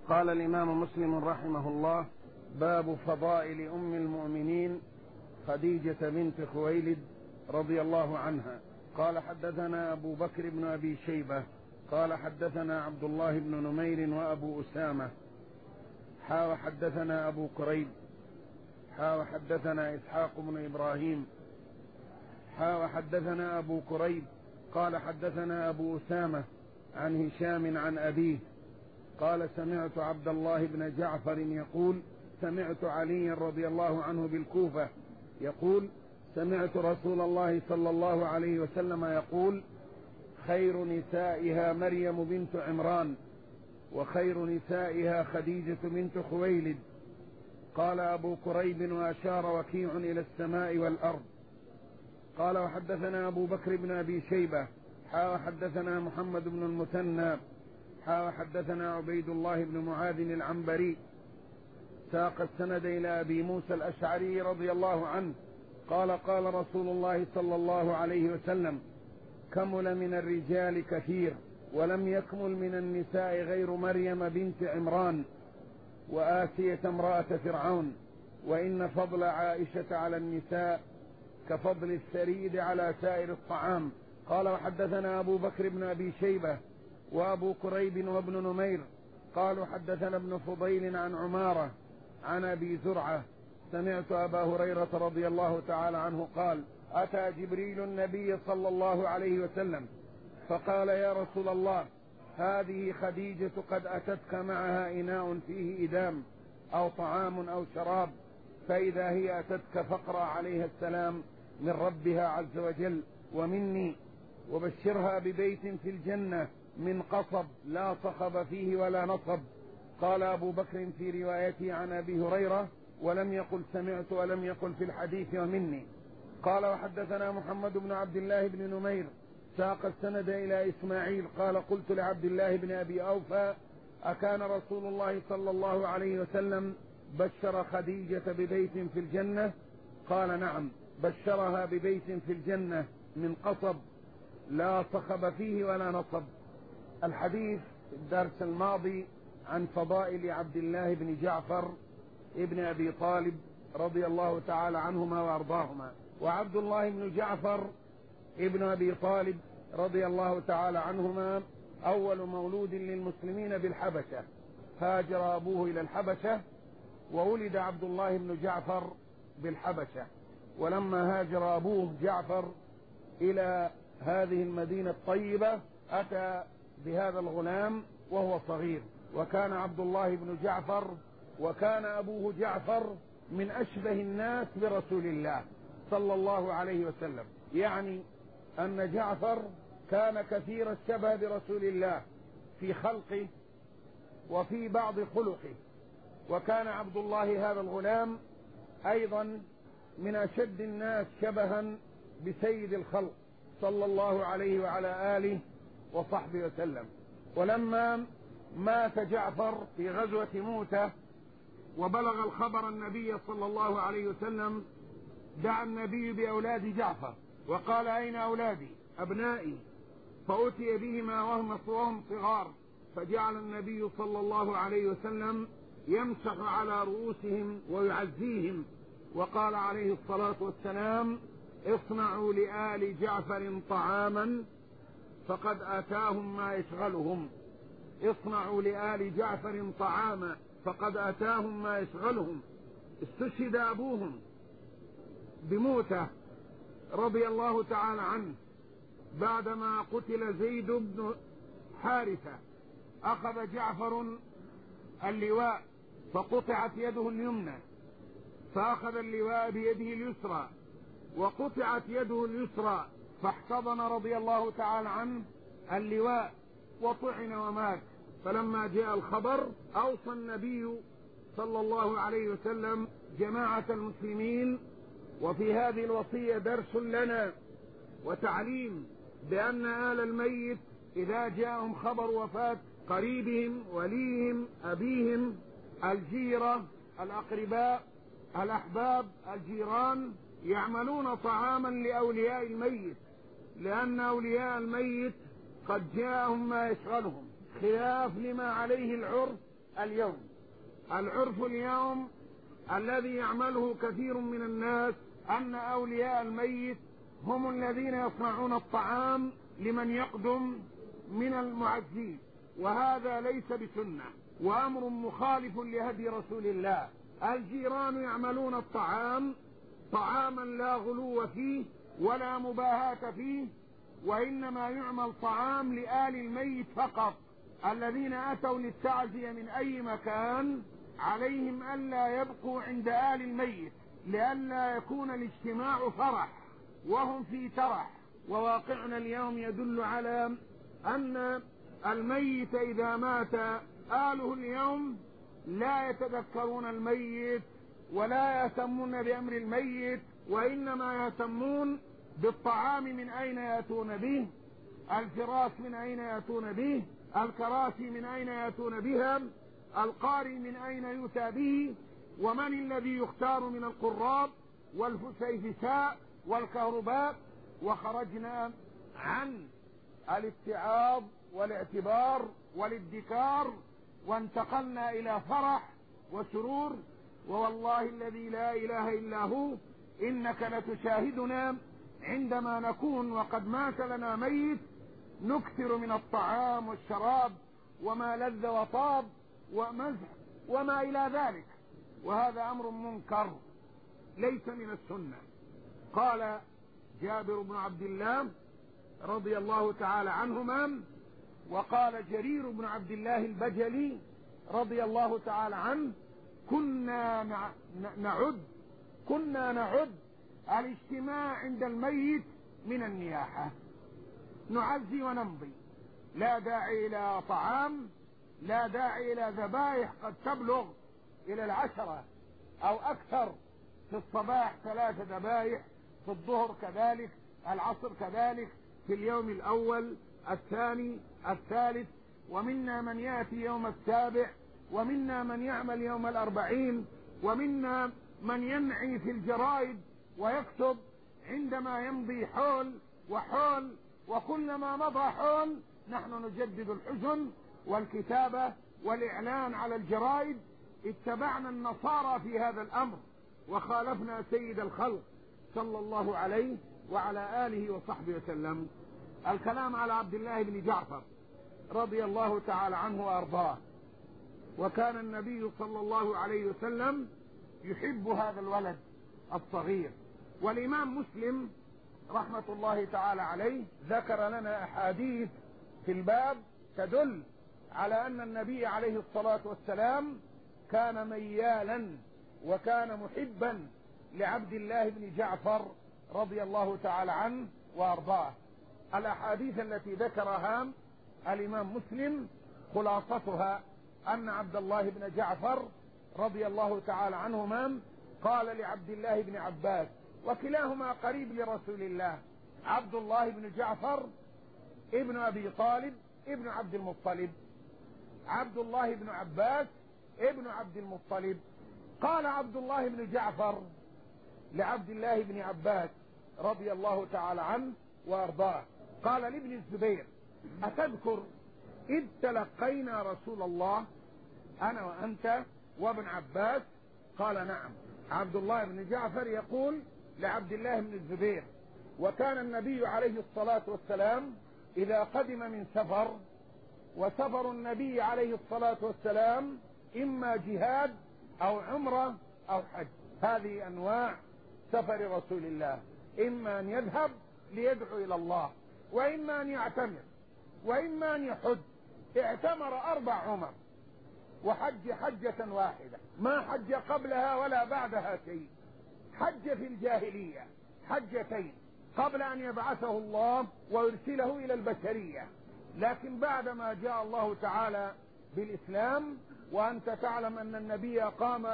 قال الإمام مسلم رحمه الله: باب فضائل أم المؤمنين خديجة بنت خويلد رضي الله عنها. قال: حدثنا أبو بكر بن أبي شيبة قال: حدثنا عبد الله بن نمير وأبو أسامة حدثنا أبو كريب حدثنا إسحاق بن إبراهيم حدثنا أبو كريب قال: حدثنا أبو أسامة عن هشام عن أبيه قال: سمعت عبد الله بن جعفر يقول: سمعت علي رضي الله عنه بالكوفة يقول: سمعت رسول الله صلى الله عليه وسلم يقول: خير نسائها مريم بنت عمران، وخير نسائها خديجة بنت خويلد. قال أبو كريب: وأشار وكيع إلى السماء والأرض. قال: وحدثنا أبو بكر بن أبي شيبة حدثنا محمد بن المثنى حدثنا عبيد الله بن معاذ العنبري ساق السند إلى أبي موسى الأشعري رضي الله عنه قال: قال رسول الله صلى الله عليه وسلم: كمل من الرجال كثير، ولم يكمل من النساء غير مريم بنت عمران وآسية امرأة فرعون، وإن فضل عائشة على النساء كفضل الثريد على سائر الطعام. قال: وحدثنا أبو بكر بن أبي شيبة وأبو كريب وابن نمير قالوا: حدثنا ابن فضيل عن عمارة عن أبي زرعة سمعت أبا هريرة رضي الله تعالى عنه قال: أتى جبريل النبي صلى الله عليه وسلم فقال: يا رسول الله، هذه خديجة قد أتتك معها إناء فيه إدام أو طعام أو شراب، فإذا هي أتتك فاقرأ عليها السلام من ربها عز وجل ومني، وبشرها ببيت في الجنة من قصب لا صخب فيه ولا نصب. قال أبو بكر في روايته عن أبي هريرة ولم يقل سمعت ولم يقل في الحديث ومني. قال: وحدثنا محمد بن عبد الله بن نمير ساق السند إلى إسماعيل قال: قلت لعبد الله بن أبي أوفى: أكان رسول الله صلى الله عليه وسلم بشر خديجة ببيت في الجنة؟ قال: نعم، بشرها ببيت في الجنة من قصب لا صخب فيه ولا نصب. الحديث في الدرس الماضي عن فضائل عبد الله بن جعفر ابن أبي طالب رضي الله تعالى عنهما وأرضاهما. وعبد الله بن جعفر ابن أبي طالب رضي الله تعالى عنهما أول مولود للمسلمين بالحبشة، هاجر أبوه إلى الحبشة وولد عبد الله بن جعفر بالحبشة، ولما هاجر أبوه جعفر إلى هذه المدينة الطيبة أتى بهذا الغلام وهو صغير، وكان عبد الله بن جعفر وكان أبوه جعفر من أشبه الناس برسول الله صلى الله عليه وسلم، يعني أن جعفر كان كثير الشبه برسول الله في خلقه وفي بعض خلقه، وكان عبد الله هذا الغلام أيضا من أشد الناس شبها بسيد الخلق صلى الله عليه وعلى آله وصحبه وسلم. ولما مات جعفر في غزوة موتة وبلغ الخبر النبي صلى الله عليه وسلم دعا النبي بأولاد جعفر وقال: أين أولادي أبنائي؟ فأتي بهما وهم صغار، فجعل النبي صلى الله عليه وسلم يمسح على رؤوسهم ويعزيهم، وقال عليه الصلاة والسلام: اصنعوا لآل جعفر طعاما فقد آتاهم ما يشغلهم. اصنعوا لآل جعفر طعاما فقد آتاهم ما يشغلهم. استشهد أبوهم بموتة رضي الله تعالى عنه بعدما قتل زيد بن حارثة. أخذ جعفر اللواء فقطعت يده اليمنى، فأخذ اللواء بيده اليسرى وقطعت يده اليسرى، فاحتضن رضي الله تعالى عنه اللواء وطعن ومات. فلما جاء الخبر أوصى النبي صلى الله عليه وسلم جماعة المسلمين، وفي هذه الوصية درس لنا وتعليم بأن آل الميت إذا جاءهم خبر وفاة قريبهم وليهم أبيهم الجيرة الأقرباء الأحباب الجيران يعملون طعاما لأولياء الميت، لأن أولياء الميت قد جاءهم ما يشغلهم، خلاف لما عليه العرف اليوم. العرف اليوم الذي يعمله كثير من الناس أن أولياء الميت هم الذين يصنعون الطعام لمن يقدم من المعزين، وهذا ليس بسنة وأمر مخالف لهدي رسول الله. الجيران يعملون الطعام طعاما لا غلو فيه ولا مباهاة فيه، وإنما يعمل طعام لآل الميت فقط. الذين أتوا للتعزية من أي مكان عليهم ألا يبقوا عند آل الميت، لئلا يكون الاجتماع فرح وهم في ترح. وواقعنا اليوم يدل على أن الميت إذا مات آله اليوم لا يتذكرون الميت ولا يهتمون بأمر الميت، وإنما يهتمون بالطعام من أين يأتون به، الفراش من أين يأتون به، الكراسي من أين يأتون بها، القارئ من أين يؤتى به، ومن الذي يختار من القراب والفسيفساء والكهرباء. وخرجنا عن الاتعاظ والاعتبار والادكار وانتقلنا إلى فرح وسرور. ووالله الذي لا إله إلا هو إنك لتشاهدنا عندما نكون وقد مات لنا ميت نكثر من الطعام والشراب وما لذ وطاب ومزح وما إلى ذلك، وهذا أمر منكر ليس من السنة. قال جابر بن عبد الله رضي الله تعالى عنهما، وقال جرير بن عبد الله البجلي رضي الله تعالى عنه: كنا نعد الاجتماع عند الميت من النياحة، نعزي ونمضي، لا داعي إلى طعام، لا داعي إلى ذبائح قد تبلغ إلى 10 أو أكثر. في الصباح 3 ذبائح، في الظهر كذلك، العصر كذلك، في اليوم الأول الثاني الثالث، ومنا من يأتي يوم 7، ومنا من يعمل يوم 40، ومنا من ينعي في الجرائد ويكتب عندما يمضي حول وحول، وكلما مضى حول نحن نجدد الحزن والكتابة والإعلان على الجرائد. اتبعنا النصارى في هذا الأمر وخالفنا سيد الخلق صلى الله عليه وعلى آله وصحبه وسلم. الكلام على عبد الله بن جعفر رضي الله تعالى عنه وأرضاه. وكان النبي صلى الله عليه وسلم يحب هذا الولد الصغير. والإمام مسلم رحمة الله تعالى عليه ذكر لنا أحاديث في الباب تدل على أن النبي عليه الصلاة والسلام كان ميالا وكان محبا لعبد الله بن جعفر رضي الله تعالى عنه وأرضاه. الأحاديث التي ذكرها الإمام مسلم خلاصتها أن عبد الله بن جعفر رضي الله تعالى عنهما قال لعبد الله بن عباس، وكلاهما قريب لرسول الله، عبد الله بن جعفر ابن أبي طالب ابن عبد المطلب، عبد الله بن عباس ابن عبد المطلب. قال عبد الله بن جعفر لعبد الله بن عباس رضي الله تعالى عنه وارضاه، قال لابن الزبير: أتذكر إذ تلقينا رسول الله أنا وأنت وابن عباس؟ قال: نعم. عبد الله بن جعفر يقول لعبد الله بن الزبير: وكان النبي عليه الصلاة والسلام إذا قدم من سفر، وسفر النبي عليه الصلاة والسلام إما جهاد أو عمرة أو حج، هذه أنواع سفر رسول الله، إما أن يذهب ليدعو إلى الله، وإما أن يعتمر، وإما أن يحج. اعتمر 4 عمر وحج حجة واحدة، ما حج قبلها ولا بعدها شيء. حج في الجاهلية حجتين قبل أن يبعثه الله ويرسله إلى البشرية، لكن بعدما جاء الله تعالى بالإسلام، وأنت تعلم أن النبي قام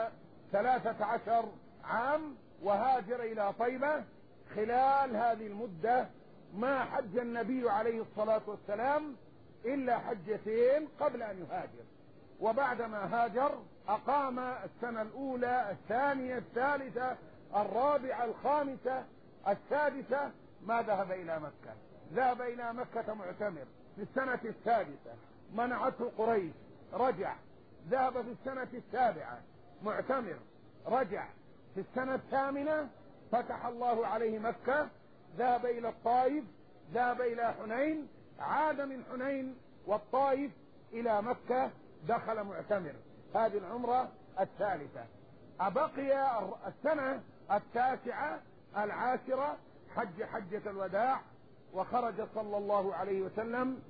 13 عام وهاجر إلى طيبة، خلال هذه المدة ما حج النبي عليه الصلاة والسلام إلا حجتين قبل أن يهاجر. وبعدما هاجر أقام السنة الأولى الثانية الثالثة الرابعة الخامسة السادسة ما ذهب إلى مكة. ذهب إلى مكة معتمر في السنة السادسة، منعته قريش، رجع ذهب في السنة 7 معتمر، رجع في السنة 8 فتح الله عليه مكة، ذهب إلى الطائف، ذهب إلى حنين، عاد من حنين والطائف إلى مكة، دخل معتمر. هذه العمرة الثالثة. أبقي السنة 9 العاشرة حجة الوداع، وخرج صلى الله عليه وسلم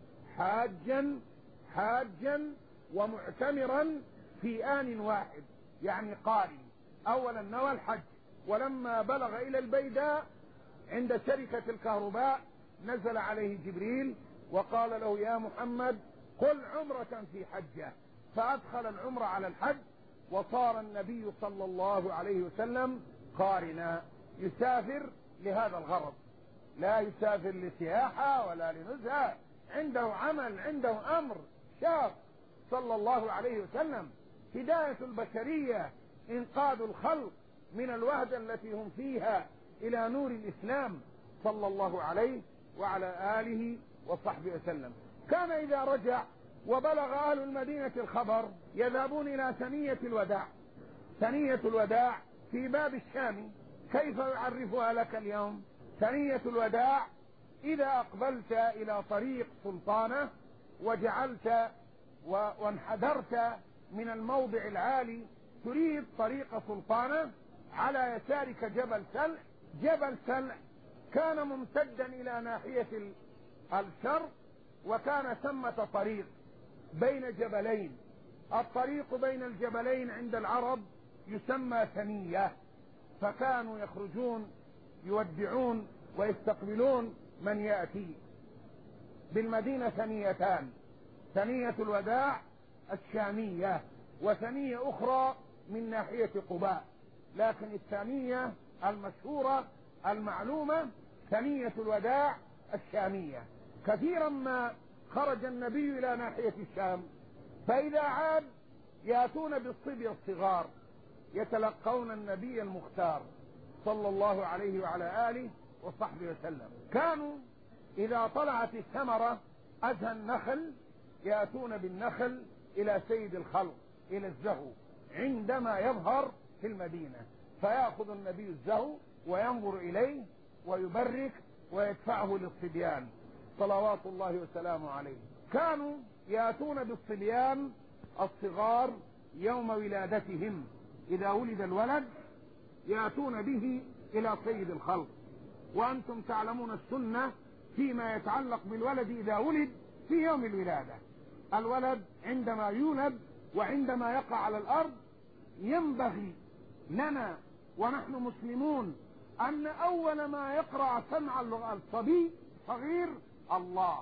حاجا ومعتمرا في آن واحد، يعني قارن. أولا نوى الحج، ولما بلغ إلى البيداء عند شركة الكهرباء نزل عليه جبريل وقال له يا محمد قل عمرة في حجة، فأدخل العمرة على الحج، وصار النبي صلى الله عليه وسلم قارنا، يسافر لهذا الغرض، لا يسافر لسياحة ولا لنزهة، عنده عمل، عنده أمر شاق صلى الله عليه وسلم، هداية البشرية، إنقاذ الخلق من الوهدة التي هم فيها إلى نور الإسلام صلى الله عليه وعلى آله وصحبه وسلم. كان إذا رجع وبلغ أهل المدينة الخبر يذهبون إلى ثنية الوداع. ثنية الوداع في باب الشام، كيف يعرفها لك اليوم؟ ثنية الوداع إذا أقبلت إلى طريق سلطانة وجعلت وانحدرت من الموضع العالي تريد طريق سلطانة، على يسارك جبل سلع. جبل سلع كان ممتدا إلى ناحية الشرق، وكان ثمة طريق بين جبلين. الطريق بين الجبلين عند العرب يسمى ثنية، فكانوا يخرجون يودعون ويستقبلون من يأتي. بالمدينة ثنيتان، ثنية الوداع الشامية وثنية أخرى من ناحية قباء، لكن الثانية المشهورة المعلومة ثنية الوداع الشامية. كثيرا ما خرج النبي إلى ناحية الشام، فإذا عاد يأتون بالصبي الصغار يتلقون النبي المختار صلى الله عليه وعلى آله وصحبه وسلم. كانوا إذا طلعت الثمرة أزهى النخل يأتون بالنخل إلى سيد الخلق، إلى الزهو، عندما يظهر في المدينة، فيأخذ النبي الزهو وينظر إليه ويبرك ويدفعه للصبيان صلوات الله وسلامه عليه. كانوا يأتون بالصبيان الصغار يوم ولادتهم، إذا ولد الولد يأتون به إلى سيد الخلق. وأنتم تعلمون السنة فيما يتعلق بالولد إذا ولد في يوم الولادة. الولد عندما يولد وعندما يقع على الأرض ينبغي لنا ونحن مسلمون أن أول ما يقرأ سمع الصبي صغير الله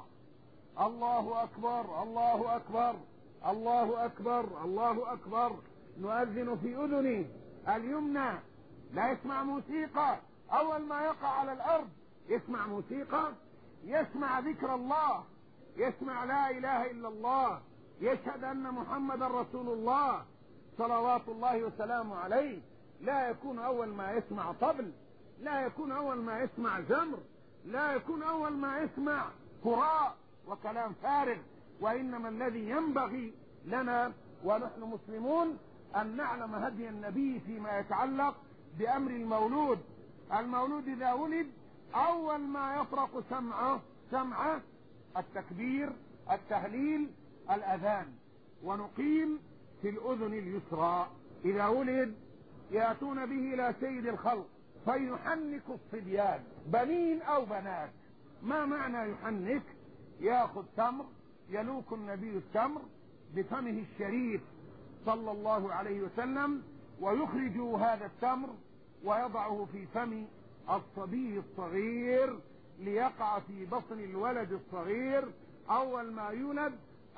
أكبر الله أكبر الله أكبر الله أكبر. نؤذن في أذنه اليمنى، لا يسمع موسيقى. أول ما يقع على الأرض يسمع موسيقى، يسمع ذكر الله، يسمع لا إله إلا الله، يشهد أن محمد رسول الله صلوات الله وسلامه عليه. لا يكون أول ما يسمع طبل، لا يكون أول ما يسمع زمر، لا يكون أول ما يسمع قراء وكلام فارغ. وإنما الذي ينبغي لنا ونحن مسلمون أن نعلم هدي النبي فيما يتعلق بأمر المولود. المولود إذا ولد أول ما يفرق سمعه التكبير، التهليل، الأذان، ونقيم في الأذن اليسرى. إذا ولد يأتون به إلى سيد الخلق فيحنك الصبيان، بنين أو بنات. ما معنى يحنك؟ يأخذ تمر، يلوك النبي التمر بفمه الشريف صلى الله عليه وسلم، ويخرج هذا التمر ويضعه في فم الصبي الصغير ليقع في بطن الولد الصغير أول ما يولد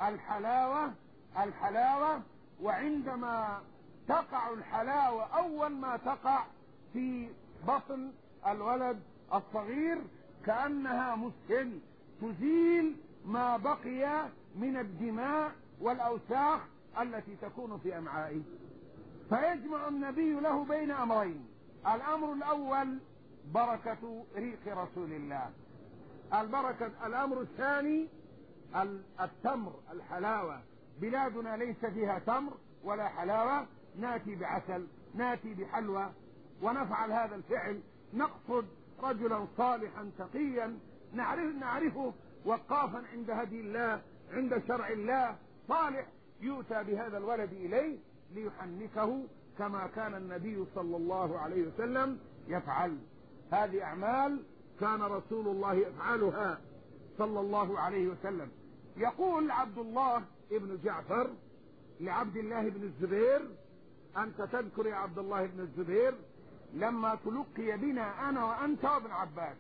الحلاوة. وعندما تقع الحلاوة أول ما تقع في بطن الولد الصغير كأنها مسهل تزيل ما بقي من الدماء والأوساخ التي تكون في أمعائه. فيجمع النبي له بين أمرين: الأمر الأول بركة ريق رسول الله، الأمر الثاني التمر، الحلاوة، بلادنا ليس فيها تمر ولا حلاوة، ناتي بعسل، ناتي بحلوى ونفعل هذا الفعل. نقصد رجلا صالحا تقيا نعرفه وقافا عند هدي الله، عند شرع الله، صالح، يؤتى بهذا الولد إليه ليحنكه كما كان النبي صلى الله عليه وسلم يفعل. هذه أعمال كان رسول الله يفعلها صلى الله عليه وسلم. يقول عبد الله ابن جعفر لعبد الله بن الزبير: أنت تذكر يا عبد الله بن الزبير لما تلقي بنا أنا وأنت وابن عباس،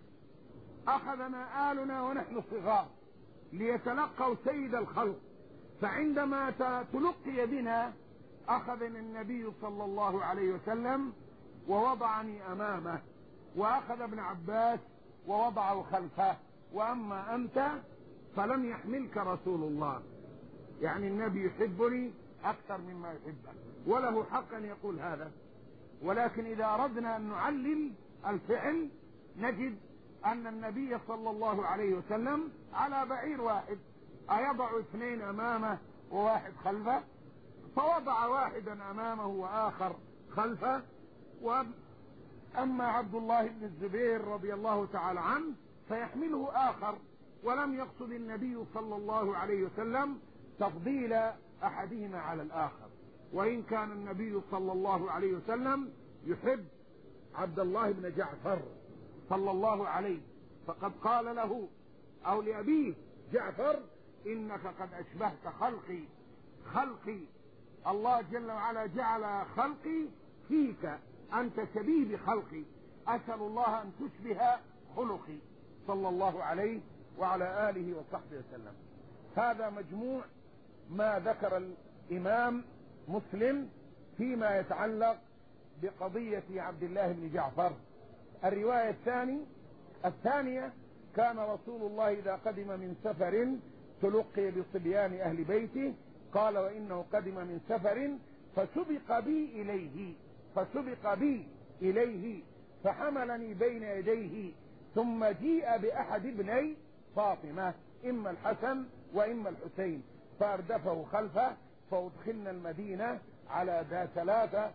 أخذنا آلنا ونحن صغار ليتلقوا سيد الخلق، فعندما تلقي بنا أخذني النبي صلى الله عليه وسلم ووضعني أمامه، وأخذ ابن عباس ووضعه خلفه، وأما أنت فلم يحملك رسول الله. يعني النبي يحبني أكثر مما يحبك، وله حق أن يقول هذا. ولكن إذا أردنا أن نعلل الفعل نجد أن النبي صلى الله عليه وسلم على بعير واحد أيضع اثنين أمامه وواحد خلفه؟ فوضع واحدا أمامه وآخر خلفه. وأما عبد الله بن الزبير رضي الله تعالى عنه فيحمله آخر، ولم يقصد النبي صلى الله عليه وسلم تفضيل أحدهما على الآخر، وإن كان النبي صلى الله عليه وسلم يحب عبد الله بن جعفر صلى الله عليه، فقد قال له أو لأبيه جعفر: إنك قد أشبهت خلقي الله جل وعلا جعل خلقي فيك، أنت شبيه بخلقي، أسأل الله أن تشبه خلقي، صلى الله عليه وعلى آله وصحبه وسلم. هذا مجموع ما ذكر الإمام مسلم فيما يتعلق بقضية عبد الله بن جعفر. الرواية الثانية: كان رسول الله إذا قدم من سفر تلقي بصبيان أهل بيته، قال: وإنه قدم من سفر فسبق بي إليه فحملني بين يديه، ثم جيء بأحد ابني فاطمة، إما الحسن وإما الحسين، فأردفه خلفه، فأدخلنا المدينة على ثلاثة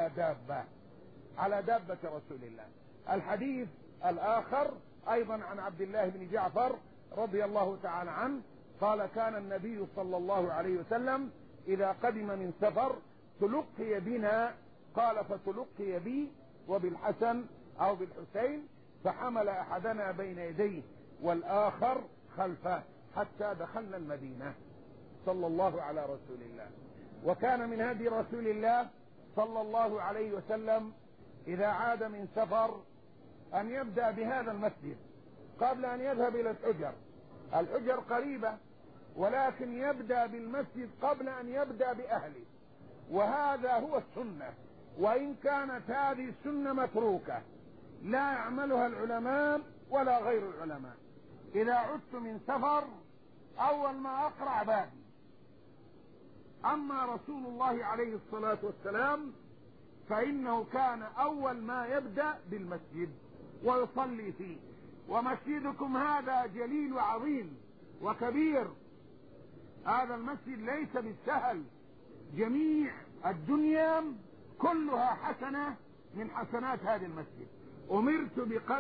على دابة رسول الله. الحديث الآخر أيضا عن عبد الله بن جعفر رضي الله تعالى عنه قال: كان النبي صلى الله عليه وسلم إذا قدم من سفر تلقي بنا، قال: فتلقي بي وبالحسن أو بالحسين، فحمل أحدنا بين يديه والآخر خلفه حتى دخلنا المدينة، صلى الله على رسول الله. وكان من هدي رسول الله صلى الله عليه وسلم إذا عاد من سفر أن يبدأ بهذا المسجد قبل أن يذهب إلى الحجر قريبة، ولكن يبدأ بالمسجد قبل أن يبدأ بأهله، وهذا هو السنة، وإن كانت هذه السنة متروكة لا يعملها العلماء ولا غير العلماء. إذا عدت من سفر أول ما أقرع بابي. أما رسول الله عليه الصلاة والسلام فإنه كان أول ما يبدأ بالمسجد ويصلي فيه، ومسجدكم هذا جليل وعظيم وكبير، هذا المسجد ليس بالسهل، جميع الدنيا كلها حسنة من حسنات هذا المسجد. أمرت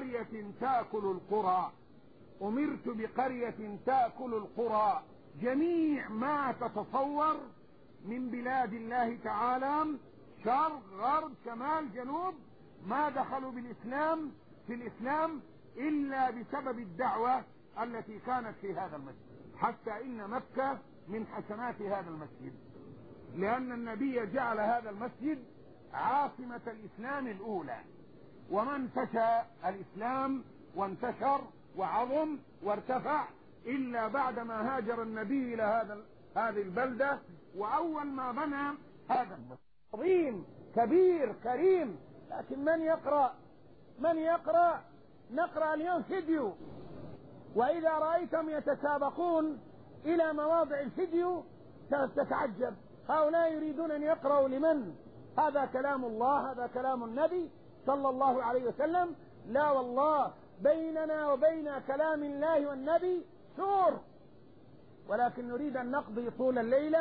بقرية تأكل القرى، جميع ما تتصور من بلاد الله تعالى، شرق غرب شمال جنوب، ما دخلوا في الإسلام إلا بسبب الدعوة التي كانت في هذا المسجد، حتى إن مكة من حسنات هذا المسجد، لأن النبي جعل هذا المسجد عاصمة الإسلام الأولى، وما انتشى الإسلام وانتشر وعظم وارتفع إلا بعدما هاجر النبي إلى هذه البلدة، وأول ما بنى هذا عظيم كبير كريم. لكن من يقرأ نقرأ اليوم فيديو، وإذا رأيتم يتسابقون إلى مواضع الفيديو تتعجب، هؤلاء يريدون أن يقرأوا لمن؟ هذا كلام الله، هذا كلام النبي صلى الله عليه وسلم. لا والله، بيننا وبين كلام الله والنبي سور، ولكن نريد أن نقضي طول الليلة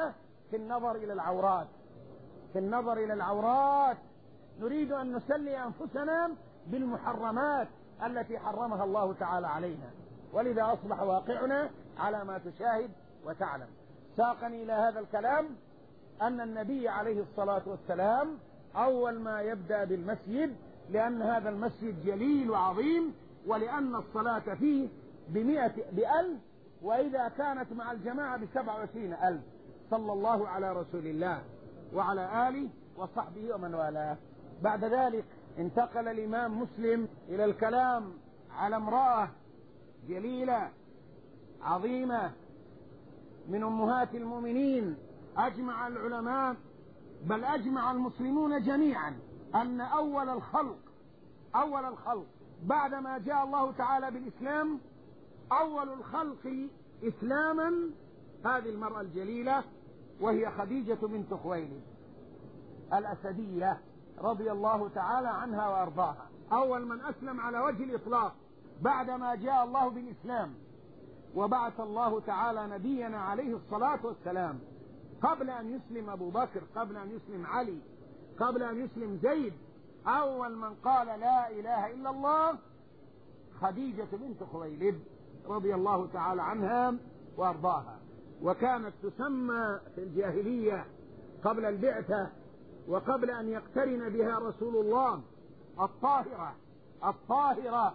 في النظر إلى العورات، في النظر إلى العورات. نريد أن نسلي أنفسنا بالمحرمات التي حرمها الله تعالى علينا، ولذا أصبح واقعنا على ما تشاهد وتعلم. ساقني إلى هذا الكلام أن النبي عليه الصلاة والسلام أول ما يبدأ بالمسجد، لأن هذا المسجد جليل وعظيم، ولأن الصلاة فيه ب100,000، وإذا كانت مع الجماعة ب27,000. صلى الله على رسول الله وعلى آله وصحبه ومن والاه. بعد ذلك انتقل الإمام مسلم إلى الكلام على امرأة جليلة عظيمة من أمهات المؤمنين. أجمع العلماء بل أجمع المسلمون جميعا أن أول الخلق بعدما جاء الله تعالى بالإسلام، أول الخلق إسلاما هذه المرأة الجليلة، وهي خديجة بنت خويلد الأسدية رضي الله تعالى عنها وأرضاها. أول من أسلم على وجه الإطلاق بعدما جاء الله بالإسلام وبعث الله تعالى نبينا عليه الصلاة والسلام. قبل أن يسلم أبو بكر، قبل أن يسلم علي، قبل أن يسلم زيد، أول من قال لا إله إلا الله خديجة بنت خويلد رضي الله تعالى عنها وأرضاها. وكانت تسمى في الجاهلية قبل البعثة وقبل أن يقترن بها رسول الله الطاهرة،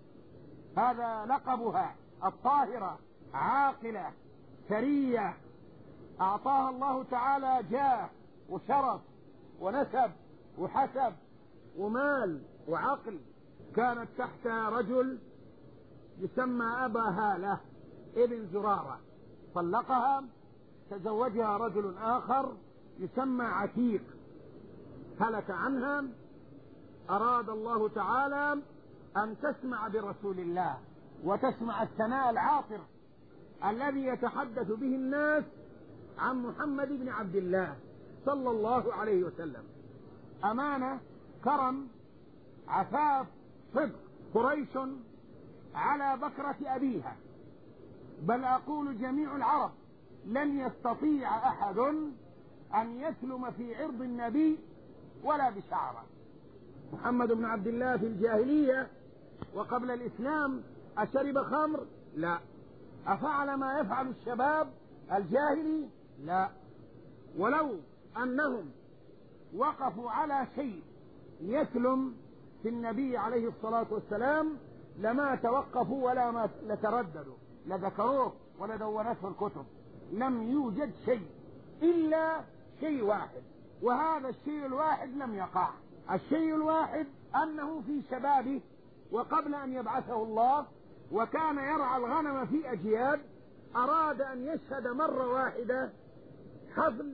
هذا لقبها، الطاهرة، عاقلة ثرية، أعطاها الله تعالى جاه وشرف ونسب وحسب ومال وعقل. كانت تحت رجل يسمى أبا هالة ابن زرارة، طلقها، تزوجها رجل آخر يسمى عتيق، هلك عنها. أراد الله تعالى أن تسمع برسول الله وتسمع الثناء العاطر الذي يتحدث به الناس عن محمد بن عبد الله صلى الله عليه وسلم. أمانة، كرم، عفاف، صدق. قريش على بكرة أبيها، بل أقول جميع العرب لن يستطيع أحد أن يسلم في عرض النبي ولا بشعره. محمد بن عبد الله في الجاهلية وقبل الإسلام أشرب خمر؟ لا. أفعل ما يفعل الشباب الجاهلي؟ لا. ولو أنهم وقفوا على شيء يسلم في النبي عليه الصلاة والسلام لما توقفوا ولا ما لترددوا، لذكروه ولدونته الكتب. لم يوجد شيء إلا شيء واحد، وهذا الشيء الواحد لم يقع. الشيء الواحد أنه في شبابه وقبل أن يبعثه الله، وكان يرعى الغنم في أجياد، أراد أن يشهد مرة واحدة حفل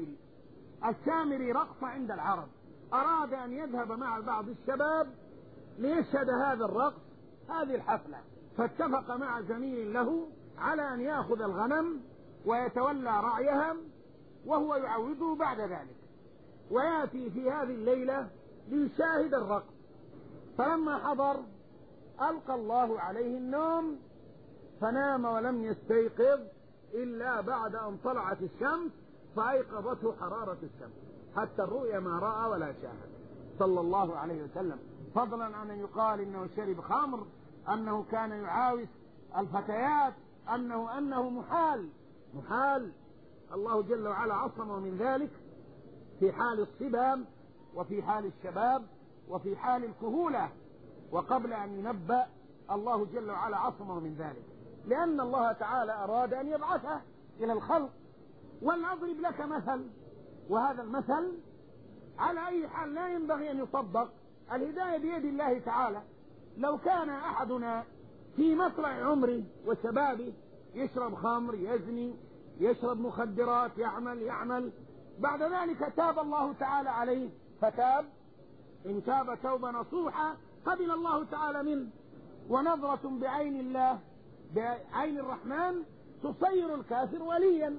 السامري رقص عند العرب. أراد أن يذهب مع بعض الشباب ليشهد هذا الرقص، هذه الحفلة، فاتفق مع زميل له على أن يأخذ الغنم ويتولى رعيها وهو يعوضه بعد ذلك، ويأتي في هذه الليلة ليشاهد الرقص. فلما حضر ألقى الله عليه النوم، فنام ولم يستيقظ إلا بعد أن طلعت الشمس، فأيقظته حرارة الشمس، حتى الرؤيا ما رأى ولا شاهد صلى الله عليه وسلم. فضلا عن أن يقال إنه شرب خمر، أنه كان يعاوز الفتيات، أنه محال. الله جل وعلا عصمه من ذلك في حال الصبا وفي حال الشباب وفي حال الكهولة، وقبل أن ينبأ الله جل وعلا عصمه من ذلك، لأن الله تعالى أراد أن يبعثه إلى الخلق. ولنضرب لك مثل، وهذا المثل على أي حال لا ينبغي أن يطبق، الهداية بيد الله تعالى. لو كان أحدنا في مطلع عمره وشبابه يشرب خمر، يزني، يشرب مخدرات، يعمل، بعد ذلك تاب الله تعالى عليه فتاب، إن تاب توبة نصوحة قبل الله تعالى منه. ونظرة بعين الله، بعين الرحمن، تصير الكافر وليا.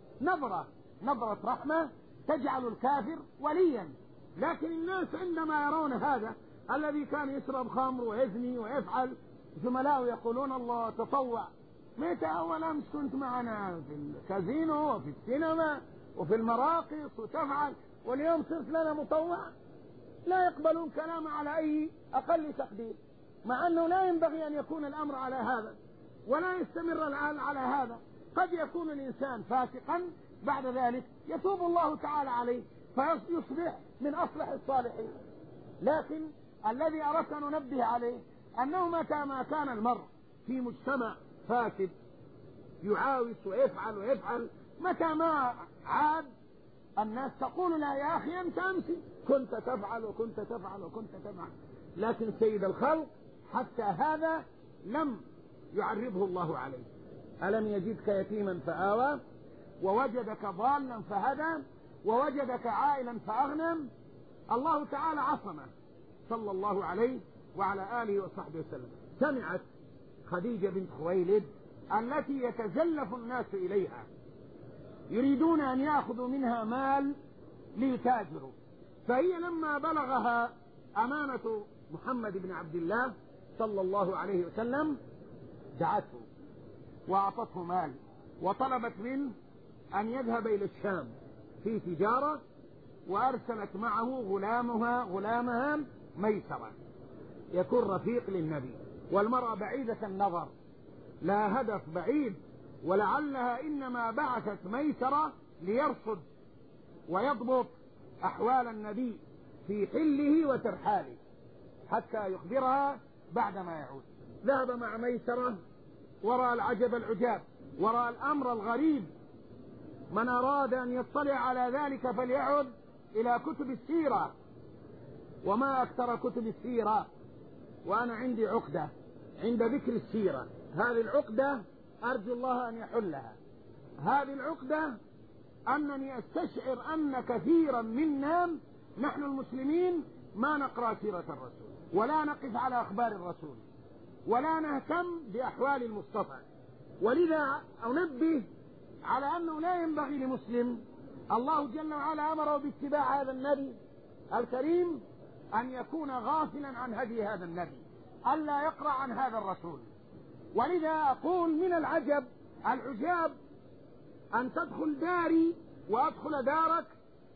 نظرة رحمة تجعل الكافر وليا. لكن الناس عندما يرون هذا الذي كان يشرب خمر ويزني ويفعل، زملاء يقولون الله تطوع. متى أول أمس كنت معنا في الكازينو وفي السينما وفي المراقص وتفعل، واليوم صرت لنا مطوع. لا يقبلون كلام على أي أقل تقدير، مع أنه لا ينبغي أن يكون الأمر على هذا ولا يستمر العال على هذا. قد يكون الإنسان فاسقا، بعد ذلك يتوب الله تعالى عليه فيصبح من أصلح الصالحين. لكن الذي أردت أن ننبه عليه أنه متى ما كان المرء في مجتمع فاسد يعاوس ويفعل، متى ما عاد الناس تقول لا يا أخي أنت أمس كنت تفعل وكنت تفعل وكنت تفعل. لكن سيد الخلق حتى هذا لم يعربه الله عليه. ألم يجدك يتيما فآوى، ووجدك ضالا فهدى، ووجدك عائلا فأغنى. الله تعالى عصمه صلى الله عليه وعلى آله وصحبه وسلم. سمعت خديجة بنت خويلد التي يتزلف الناس إليها يريدون أن يأخذوا منها مال ليتاجروا، فهي لما بلغها أمانة محمد بن عبد الله صلى الله عليه وسلم دعته وأعطته مال، وطلبت منه أن يذهب إلى الشام في تجارة، وأرسلت معه غلامها ميسرة يكون رفيق للنبي. والمرأة بعيدة النظر، لا هدف بعيد، ولعلها إنما بعثت ميسرة ليرصد ويضبط أحوال النبي في حله وترحاله حتى يخبرها بعدما يعود. ذهب مع ميسرة ورأى العجب العجاب، ورأى الأمر الغريب. من أراد أن يطلع على ذلك فليعد إلى كتب السيرة، وما أكثر كتب السيرة. وأنا عندي عقدة عند ذكر السيرة، هذه العقدة أرجو الله أن يحلها. هذه العقدة أنني أستشعر أن كثيرا منا نحن المسلمين ما نقرأ سيرة الرسول، ولا نقف على أخبار الرسول، ولا نهتم بأحوال المصطفى. ولذا أنبه على أنه لا ينبغي لمسلم الله جل وعلا أمره باتباع هذا النبي الكريم أن يكون غافلا عن هدي هذا النبي، ألا يقرأ عن هذا الرسول. ولذا أقول من العجب العجاب أن تدخل داري وأدخل دارك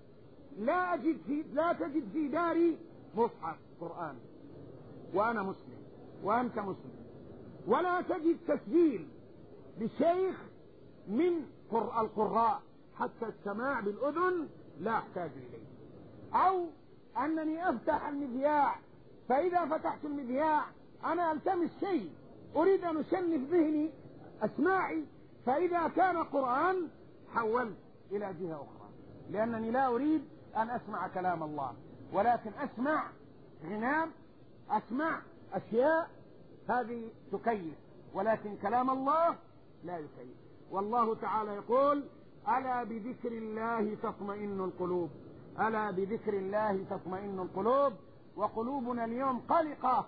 لا تجد في داري مصحف قرآن وأنا مسلم وأنت مسلم، ولا تجد تسجيل لشيخ من القراء، حتى السماع بالأذن لا أحتاج إليه. أو أنني أفتح المذياع، فإذا فتحت المذياع أنا ألتمس شيء أريد أن أشنف ذهني أسماعي، فإذا كان قرآن حولت إلى جهة أخرى، لأنني لا أريد أن أسمع كلام الله، ولكن أسمع غنام، أسمع أشياء هذه تكيف، ولكن كلام الله لا يكيف. والله تعالى يقول: ألا بذكر الله تطمئن القلوب، ألا بذكر الله تطمئن القلوب. وقلوبنا اليوم قلقة،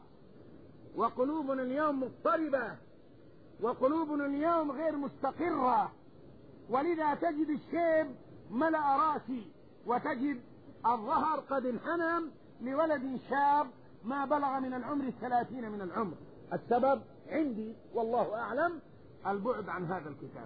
وقلوبنا اليوم مضطربة، وقلوبنا اليوم غير مستقرة. ولذا تجد الشيب ملأ راسي، وتجد الظهر قد انحنى لولد شاب ما بلغ من العمر 30 من العمر. السبب عندي والله أعلم البعد عن هذا الكتاب،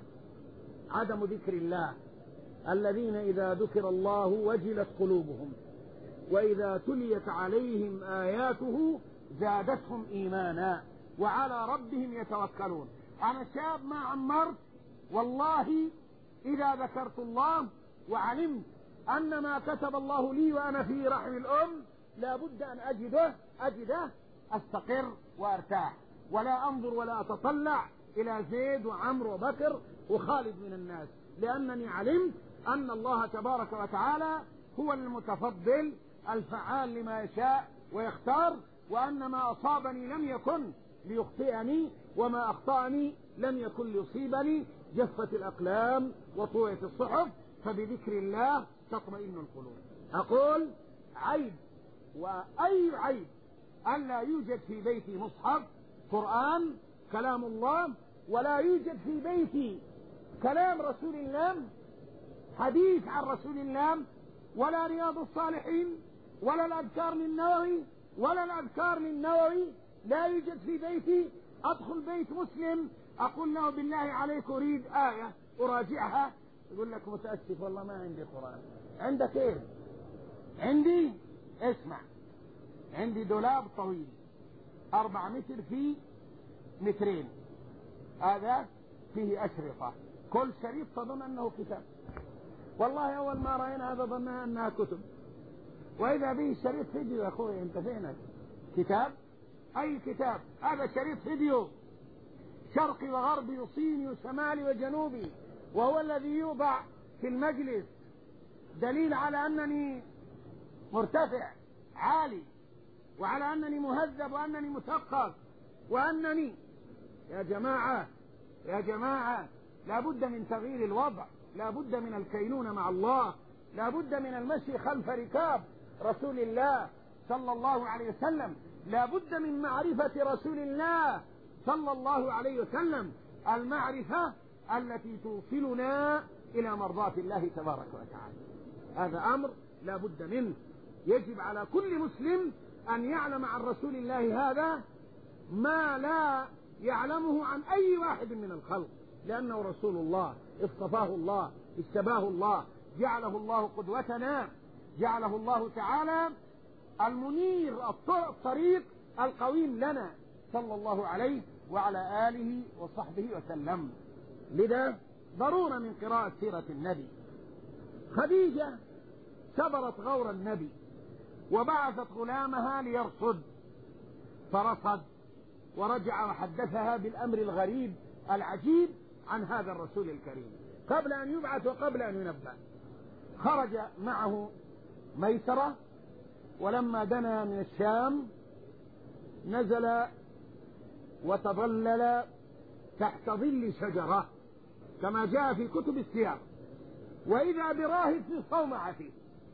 عدم ذكر الله. الذين إذا ذكر الله وجلت قلوبهم وإذا تليت عليهم آياته زادتهم إيمانا وعلى ربهم يتوكلون. أنا شاب ما عمرت، والله إذا ذكرت الله وعلمت أن ما كتب الله لي وأنا في رحم الأم لا بد أن أجده أستقر وأرتاح، ولا أنظر ولا أتطلع إلى زيد وعمر وبكر وخالد من الناس، لأنني علمت أن الله تبارك وتعالى هو المتفضل الفعال لما يشاء ويختار، وأن ما أصابني لم يكن ليخطئني، وما أخطأني لم يكن ليصيبني. جفت الأقلام وطويت الصحف، فبذكر الله تطمئن القلوب. أقول عيب، وأي عيب أن لا يوجد في بيتي مصحف قرآن كلام الله، ولا يوجد في بيتي كلام رسول الله، حديث عن رسول الله، ولا رياض الصالحين، ولا الأذكار للنووي، ولا الأذكار للنووي لا يوجد في بيتي. أدخل بيت مسلم أقول له بالله عليك أريد آية أراجعها يقول لك متأسف والله ما عندي قرآن. عندك ايه؟ عندي، اسمع، عندي دولاب طويل 4 متر في 2 متر، هذا فيه أشرطة، كل شريط تظن أنه كتاب. والله أول ما رأينا هذا ظننا أنها كتب، وإذا به شريط فيديو. يا أخوي أنت فينك؟ كتاب؟ أي كتاب؟ هذا شريط فيديو شرقي وغربي وصيني وشمالي وجنوبي، وهو الذي يوضع في المجلس دليل على أنني مرتفع عالي، وعلى أنني مهذب، وأنني مثقف، وأنني يا جماعة لا بد من تغيير الوضع، لا بد من الكينونة مع الله، لا بد من المشي خلف ركاب رسول الله صلى الله عليه وسلم، لا بد من معرفة رسول الله صلى الله عليه وسلم، المعرفة التي توصلنا إلى مرضاة الله تبارك وتعالى. هذا أمر لا بد منه، يجب على كل مسلم أن يعلم عن رسول الله هذا ما لا يعلمه عن أي واحد من الخلق، لأنه رسول الله، اصطفاه الله، اجتباه الله، جعله الله قدوتنا، جعله الله تعالى المنير الطريق القويم لنا، صلى الله عليه وعلى آله وصحبه وسلم. لذا ضرورة من قراءة سيرة النبي. خديجة سبرت غور النبي وبعثت غلامها ليرصد، فرصد ورجع وحدثها بالأمر الغريب العجيب عن هذا الرسول الكريم قبل أن يبعث وقبل أن ينبأ. خرج معه ميسرة، ولما دنا من الشام نزل وتظلل تحت ظل شجرة كما جاء في كتب السير، وإذا براهب في صومعته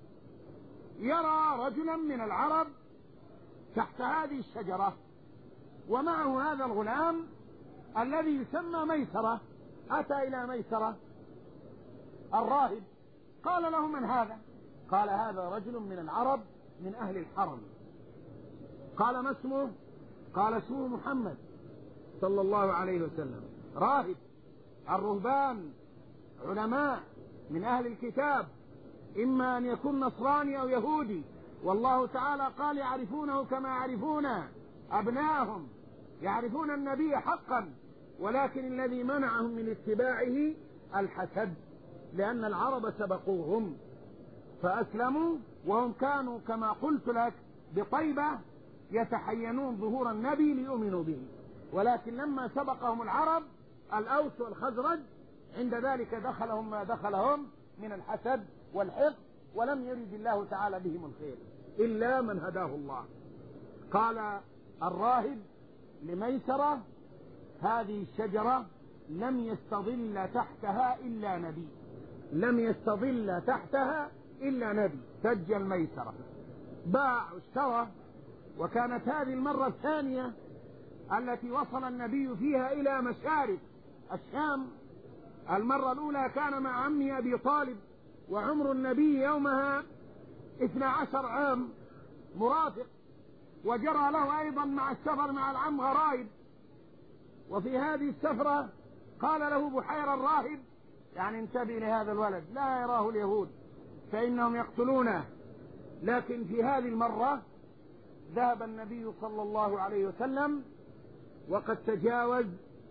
يرى رجلا من العرب تحت هذه الشجرة ومعه هذا الغلام الذي يسمى ميسرة. أتى إلى ميسرة الراهب قال له: من هذا؟ قال: هذا رجل من العرب من أهل الحرم. قال: ما اسمه؟ قال: اسمه محمد صلى الله عليه وسلم. راهب، الرهبان علماء من أهل الكتاب، إما أن يكون نصراني أو يهودي، والله تعالى قال: يعرفونه كما يعرفون أبناءهم، يعرفون النبي حقا، ولكن الذي منعهم من اتباعه الحسد، لأن العرب سبقوهم فأسلموا، وهم كانوا كما قلت لك بطيبة يتحينون ظهور النبي ليؤمنوا به، ولكن لما سبقهم العرب الأوس والخزرج عند ذلك دخلهم ما دخلهم من الحسد والحقد، ولم يرد الله تعالى بهم الخير إلا من هداه الله. قال الراهب لميسرة: هذه الشجرة لم يستظل تحتها إلا نبي، لم يستظل تحتها إلا نبي. سجل ميسرة، باع واشترى، وكانت هذه المرة الثانية التي وصل النبي فيها إلى مشارف الشام. المرة الأولى كان مع عمه أبي طالب، وعمر النبي يومها 12 عام مرافق، وجرى له أيضا مع السفر مع العم غرائب. وفي هذه السفرة قال له بحير الراهب: يعني انتبه لهذا الولد، لا يراه اليهود فإنهم يقتلونه. لكن في هذه المرة ذهب النبي صلى الله عليه وسلم وقد تجاوز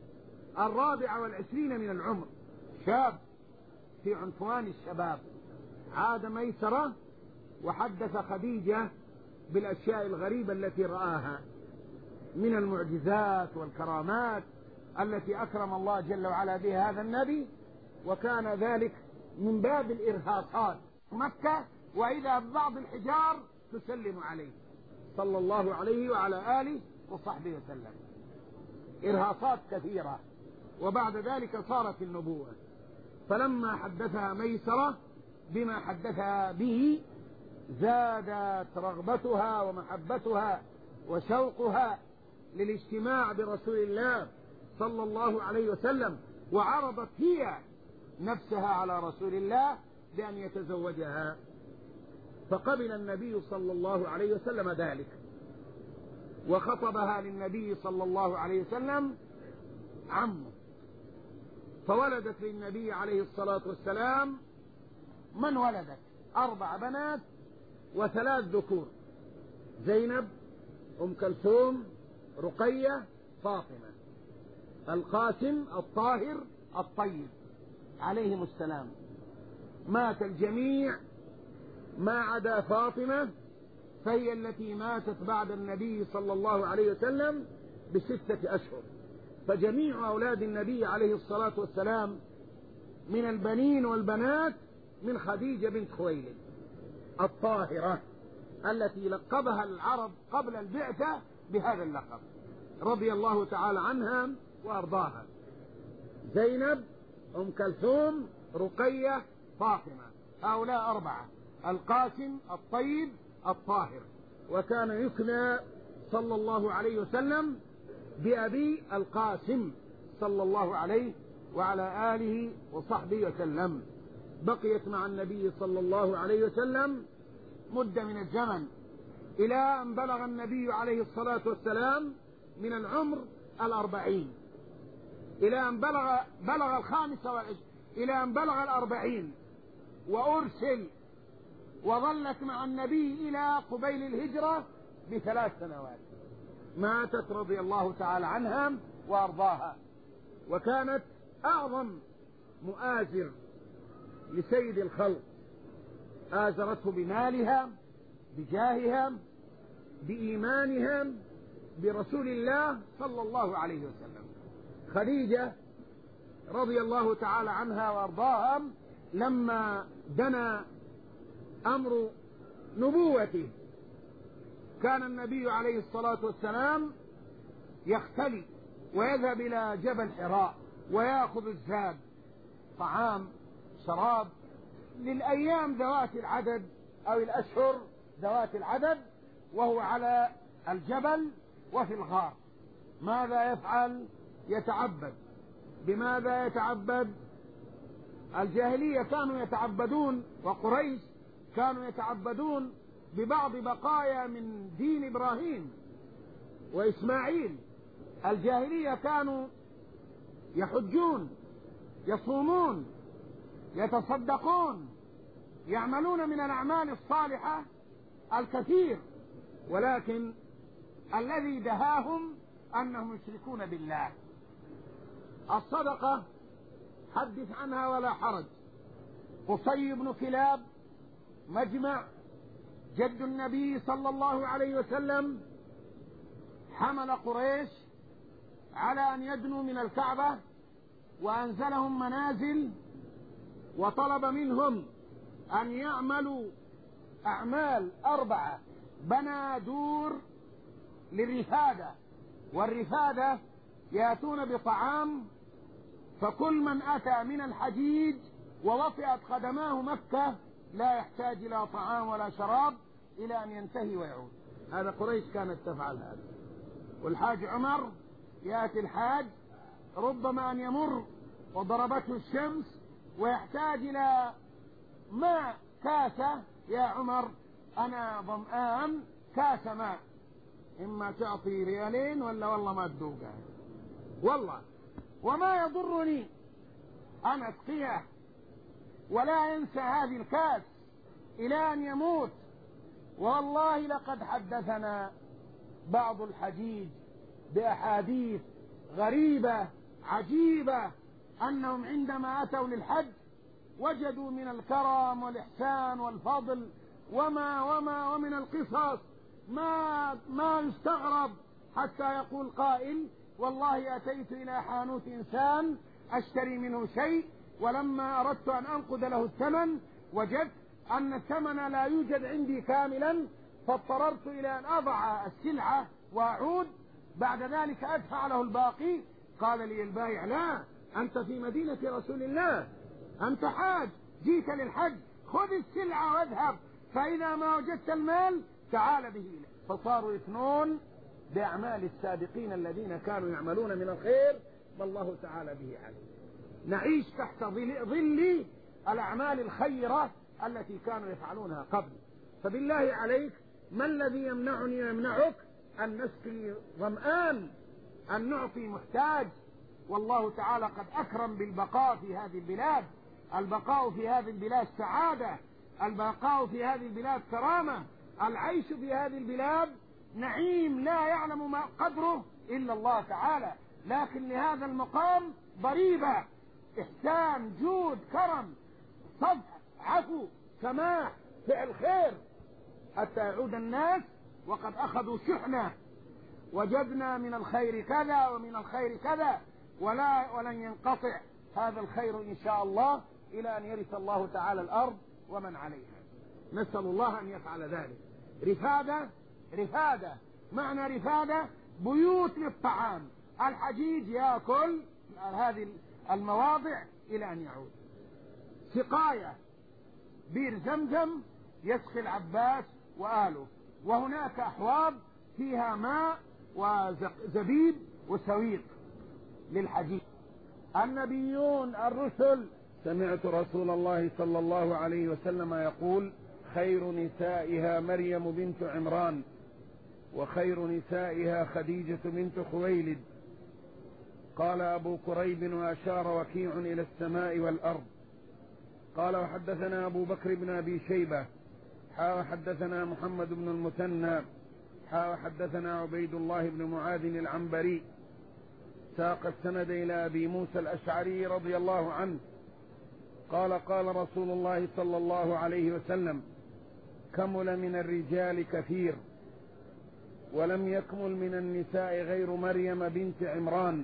24 من العمر، شاب في عنفوان الشباب. عاد ميسرة وحدث خديجة بالأشياء الغريبة التي رآها من المعجزات والكرامات التي أكرم الله جل وعلا بها هذا النبي، وكان ذلك من باب الإرهاصات. مكة وإذا ببعض الحجار تسلم عليه صلى الله عليه وعلى آله وصحبه وسلم، إرهاصات كثيرة. وبعد ذلك صارت النبوة. فلما حدثها ميسرة بما حدثها به زادت رغبتها ومحبتها وشوقها للاجتماع برسول الله صلى الله عليه وسلم، وعرضت هي نفسها على رسول الله بأن يتزوجها، فقبل النبي صلى الله عليه وسلم ذلك، وخطبها للنبي صلى الله عليه وسلم عمه. فولدت للنبي عليه الصلاة والسلام من ولدت 4 بنات و3 ذكور: زينب، أم كلثوم، رقية، فاطمة. القاسم الطاهر الطيب عليهم السلام. مات الجميع ما عدا فاطمة، فهي التي ماتت بعد النبي صلى الله عليه وسلم ب6 أشهر. فجميع أولاد النبي عليه الصلاة والسلام من البنين والبنات من خديجة بنت خويلد الطاهرة، التي لقبها العرب قبل البعثة بهذا اللقب، رضي الله تعالى عنها وأرضاها: زينب، أم كلثوم، رقية، فاطمة. هؤلاء 4: القاسم الطيب الطاهر. وكان يكنى صلى الله عليه وسلم بأبي القاسم صلى الله عليه وعلى آله وصحبه وسلم. بقيت مع النبي صلى الله عليه وسلم مدة من الزمن، إلى أن بلغ النبي عليه الصلاة والسلام من العمر 40، إلى أن بلغ 25، إلى أن بلغ 40 وأرسل، وظلت مع النبي إلى قبيل الهجرة ب3 سنوات. ماتت رضي الله تعالى عنها وأرضاها، وكانت أعظم مؤازر لسيد الخلق. آزرته بمالها، بجاهها، بإيمانها برسول الله صلى الله عليه وسلم. خديجة رضي الله تعالى عنها وأرضاها لما دنا أمر نبوته، كان النبي عليه الصلاة والسلام يختلي ويذهب إلى جبل حراء ويأخذ الزاد، طعام، شراب، للأيام ذوات العدد أو الأشهر ذوات العدد، وهو على الجبل وفي الغار. ماذا يفعل؟ يتعبد. بماذا يتعبد؟ الجاهلية كانوا يتعبدون، وقريش كانوا يتعبدون ببعض بقايا من دين إبراهيم وإسماعيل. الجاهلية كانوا يحجون، يصومون، يتصدقون، يعملون من الأعمال الصالحة الكثير، ولكن الذي دهاهم أنهم يشركون بالله. الصدقة حدث عنها ولا حرج. قصي بن كلاب مجمع جد النبي صلى الله عليه وسلم حمل قريش على أن يدنوا من الكعبة، وأنزلهم منازل، وطلب منهم أن يعملوا أعمال 4: بنى دور للرفادة، والرفادة يأتون بطعام، فكل من أتى من الحجيج ووطئت قدماه مكة لا يحتاج إلى طعام ولا شراب إلى أن ينتهي ويعود. هذا قريش كانت تفعل هذا. والحاج عمر يأتي الحاج ربما أن يمر وضربته الشمس ويحتاج إلى ماء، كاسة: يا عمر أنا ظمآن، كاس ماء، إما تعطي 2 ولا والله ما تذوقها، والله وما يضرني أن أسقيه. ولا ينسى هذه الكاس إلى أن يموت. والله لقد حدثنا بعض الحجيج بأحاديث غريبة عجيبة أنهم عندما أتوا للحج وجدوا من الكرم والإحسان والفضل ومن القصص ما يستغرب، حتى يقول قائل: والله أتيت إلى حانوت إنسان أشتري منه شيء، ولما أردت أن أنقذ له الثمن وجدت أن الثمن لا يوجد عندي كاملا، فاضطررت إلى أن أضع السلعة وأعود، بعد ذلك أدفع له الباقي. قال لي البائع: لا، أنت في مدينة رسول الله، أنت حاج، جيت للحج، خذ السلعة واذهب، فإذا ما وجدت المال تعال به إليه. فصاروا يثنون بأعمال السابقين الذين كانوا يعملون من الخير ما الله تعالى به عليه. نعيش تحت ظل الأعمال الخيرة التي كانوا يفعلونها قبل. فبالله عليك ما الذي يمنعني ويمنعك أن نسقي ظمآن، أن نعطي محتاج، والله تعالى قد أكرم بالبقاء في هذه البلاد. البقاء في هذه البلاد سعادة، البقاء في هذه البلاد كرامة، العيش في هذه البلاد نعيم لا يعلم ما قدره إلا الله تعالى. لكن لهذا المقام ضريبة، إحسان، جود، كرم، صفح، عفو، سماح، فعل خير، حتى يعود الناس وقد أخذوا شحنة. وجدنا من الخير كذا ومن الخير كذا، ولن ينقطع هذا الخير إن شاء الله إلى أن يرث الله تعالى الأرض ومن عليها. نسأل الله أن يفعل ذلك. رفادة، رفادة، معنى رفادة بيوت للطعام، الحجيج يأكل هذه المواضع إلى أن يعود. سقاية، بير زمزم يسقي العباس وآله، وهناك أحواض فيها ماء وزبيب وسويق للحجيج. النبيون الرسل، سمعت رسول الله صلى الله عليه وسلم يقول: خير نسائها مريم بنت عمران، وخير نسائها خديجة بنت خويلد. قال أبو كريب: وأشار وكيع إلى السماء والأرض. قال: وحدثنا أبو بكر بن أبي شيبة وحدثنا محمد بن المثنى وحدثنا عبيد الله بن معاذ العنبري، ساق السند إلى أبي موسى الأشعري رضي الله عنه قال: قال رسول الله صلى الله عليه وسلم: كمل من الرجال كثير، ولم يكمل من النساء غير مريم بنت عمران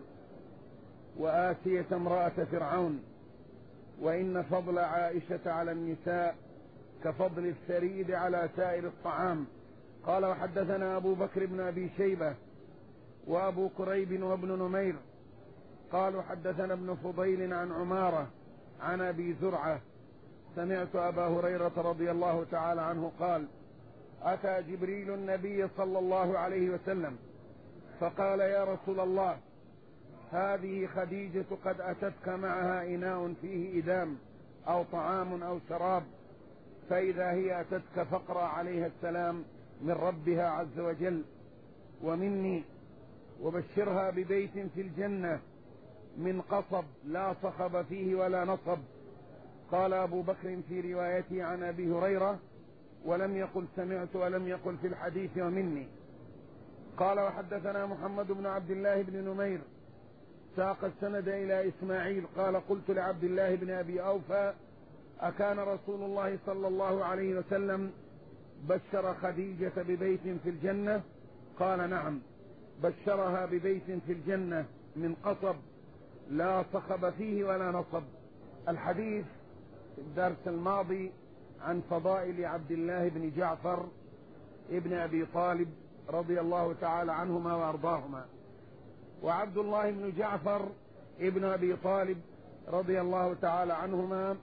وآسية امرأة فرعون، وإن فضل عائشة على النساء كفضل الثريد على سائر الطعام. قال: وحدثنا أبو بكر بن أبي شيبة وأبو كريب وابن نمير قالوا: حدثنا ابن فضيل عن عمارة عن أبي زرعة سمعت أبا هريرة رضي الله تعالى عنه قال: أتى جبريل النبي صلى الله عليه وسلم فقال: يا رسول الله، هذه خديجة قد أتتك معها إناء فيه إدام أو طعام أو شراب، فإذا هي أتتك فاقرأ عليها السلام من ربها عز وجل ومني، وبشرها ببيت في الجنة من قصب لا صخب فيه ولا نصب. قال أبو بكر في روايته عن أبي هريرة ولم يقل سمعت ولم يقل في الحديث ومني. قال: وحدثنا محمد بن عبد الله بن نمير ساق السند إلى إسماعيل قال: قلت لعبد الله بن أبي أوفى: أكان رسول الله صلى الله عليه وسلم بشر خديجة ببيت في الجنة؟ قال: نعم، بشرها ببيت في الجنة من قصب لا صخب فيه ولا نصب. الحديث في الدرس الماضي عن فضائل عبد الله بن جعفر ابن أبي طالب رضي الله تعالى عنهما وأرضاهما. وعبد الله بن جعفر ابن أبي طالب رضي الله تعالى عنهما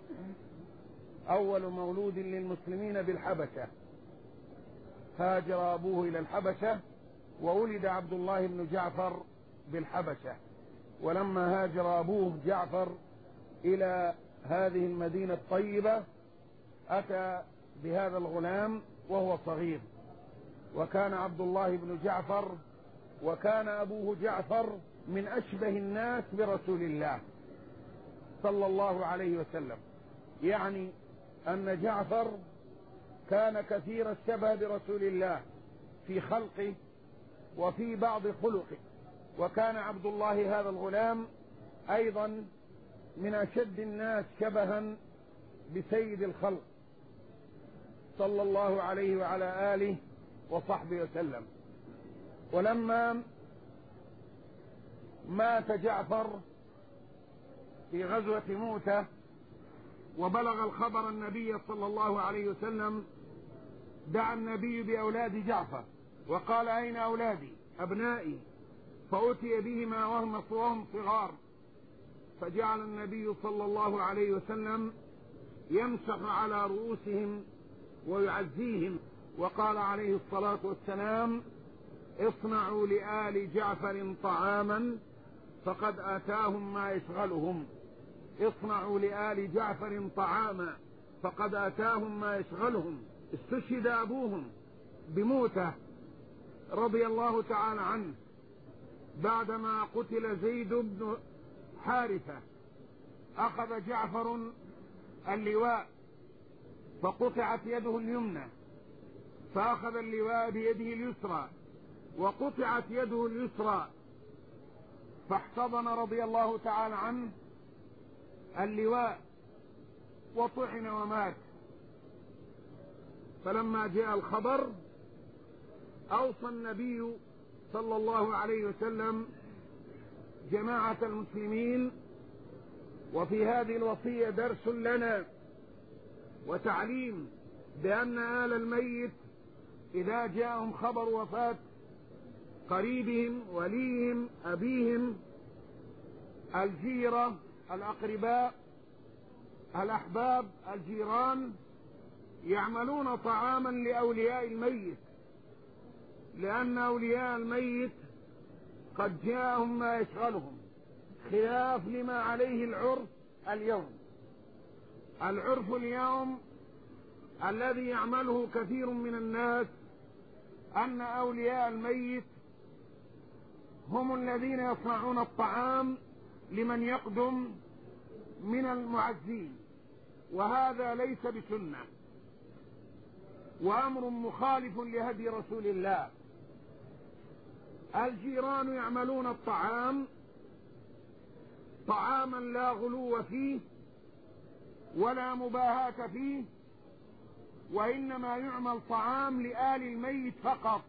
أول مولود للمسلمين بالحبشة، هاجر أبوه إلى الحبشة وولد عبد الله بن جعفر بالحبشة، ولما هاجر أبوه جعفر إلى هذه المدينة الطيبة أتى بهذا الغلام وهو صغير، وكان عبد الله بن جعفر وكان أبوه جعفر من أشبه الناس برسول الله صلى الله عليه وسلم، يعني أن جعفر كان كثير الشبه برسول الله في خلقه وفي بعض خلقه. وكان عبد الله هذا الغلام أيضا من أشد الناس شبها بسيد الخلق صلى الله عليه وعلى آله وصحبه وسلم. ولما مات جعفر في غزوة موتة وبلغ الخبر النبي صلى الله عليه وسلم، دعا النبي بأولاد جعفر وقال: أين أولادي أبنائي؟ فأتي بهما وهم صغار، فجعل النبي صلى الله عليه وسلم يمسح على رؤوسهم ويعزيهم، وقال عليه الصلاة والسلام: اصنعوا لآل جعفر طعاما فقد آتاهم ما يشغلهم، اصنعوا لآل جعفر طعاما فقد آتاهم ما يشغلهم. استشهد أبوهم بموتة رضي الله تعالى عنه بعدما قتل زيد بن حارثة أخذ جعفر اللواء فقطعت يده اليمنى، فأخذ اللواء بيده اليسرى وقطعت يده اليسرى، فاحتضن رضي الله تعالى عنه اللواء وطعن ومات. فلما جاء الخبر أوصى النبي صلى الله عليه وسلم جماعة المسلمين، وفي هذه الوصية درس لنا وتعليم بأن آل الميت إذا جاءهم خبر وفاة قريبهم وليهم أبيهم الجيرة الأقرباء الأحباب الجيران يعملون طعاما لأولياء الميت، لأن أولياء الميت قد جاءهم ما يشغلهم، خلاف لما عليه العرف اليوم. العرف اليوم الذي يعمله كثير من الناس أن أولياء الميت هم الذين يصنعون الطعام لمن يقدم من المعزين، وهذا ليس بسنة وأمر مخالف لهدي رسول الله. الجيران يعملون الطعام طعاما لا غلو فيه ولا مباهاة فيه، وإنما يعمل طعام لآل الميت فقط.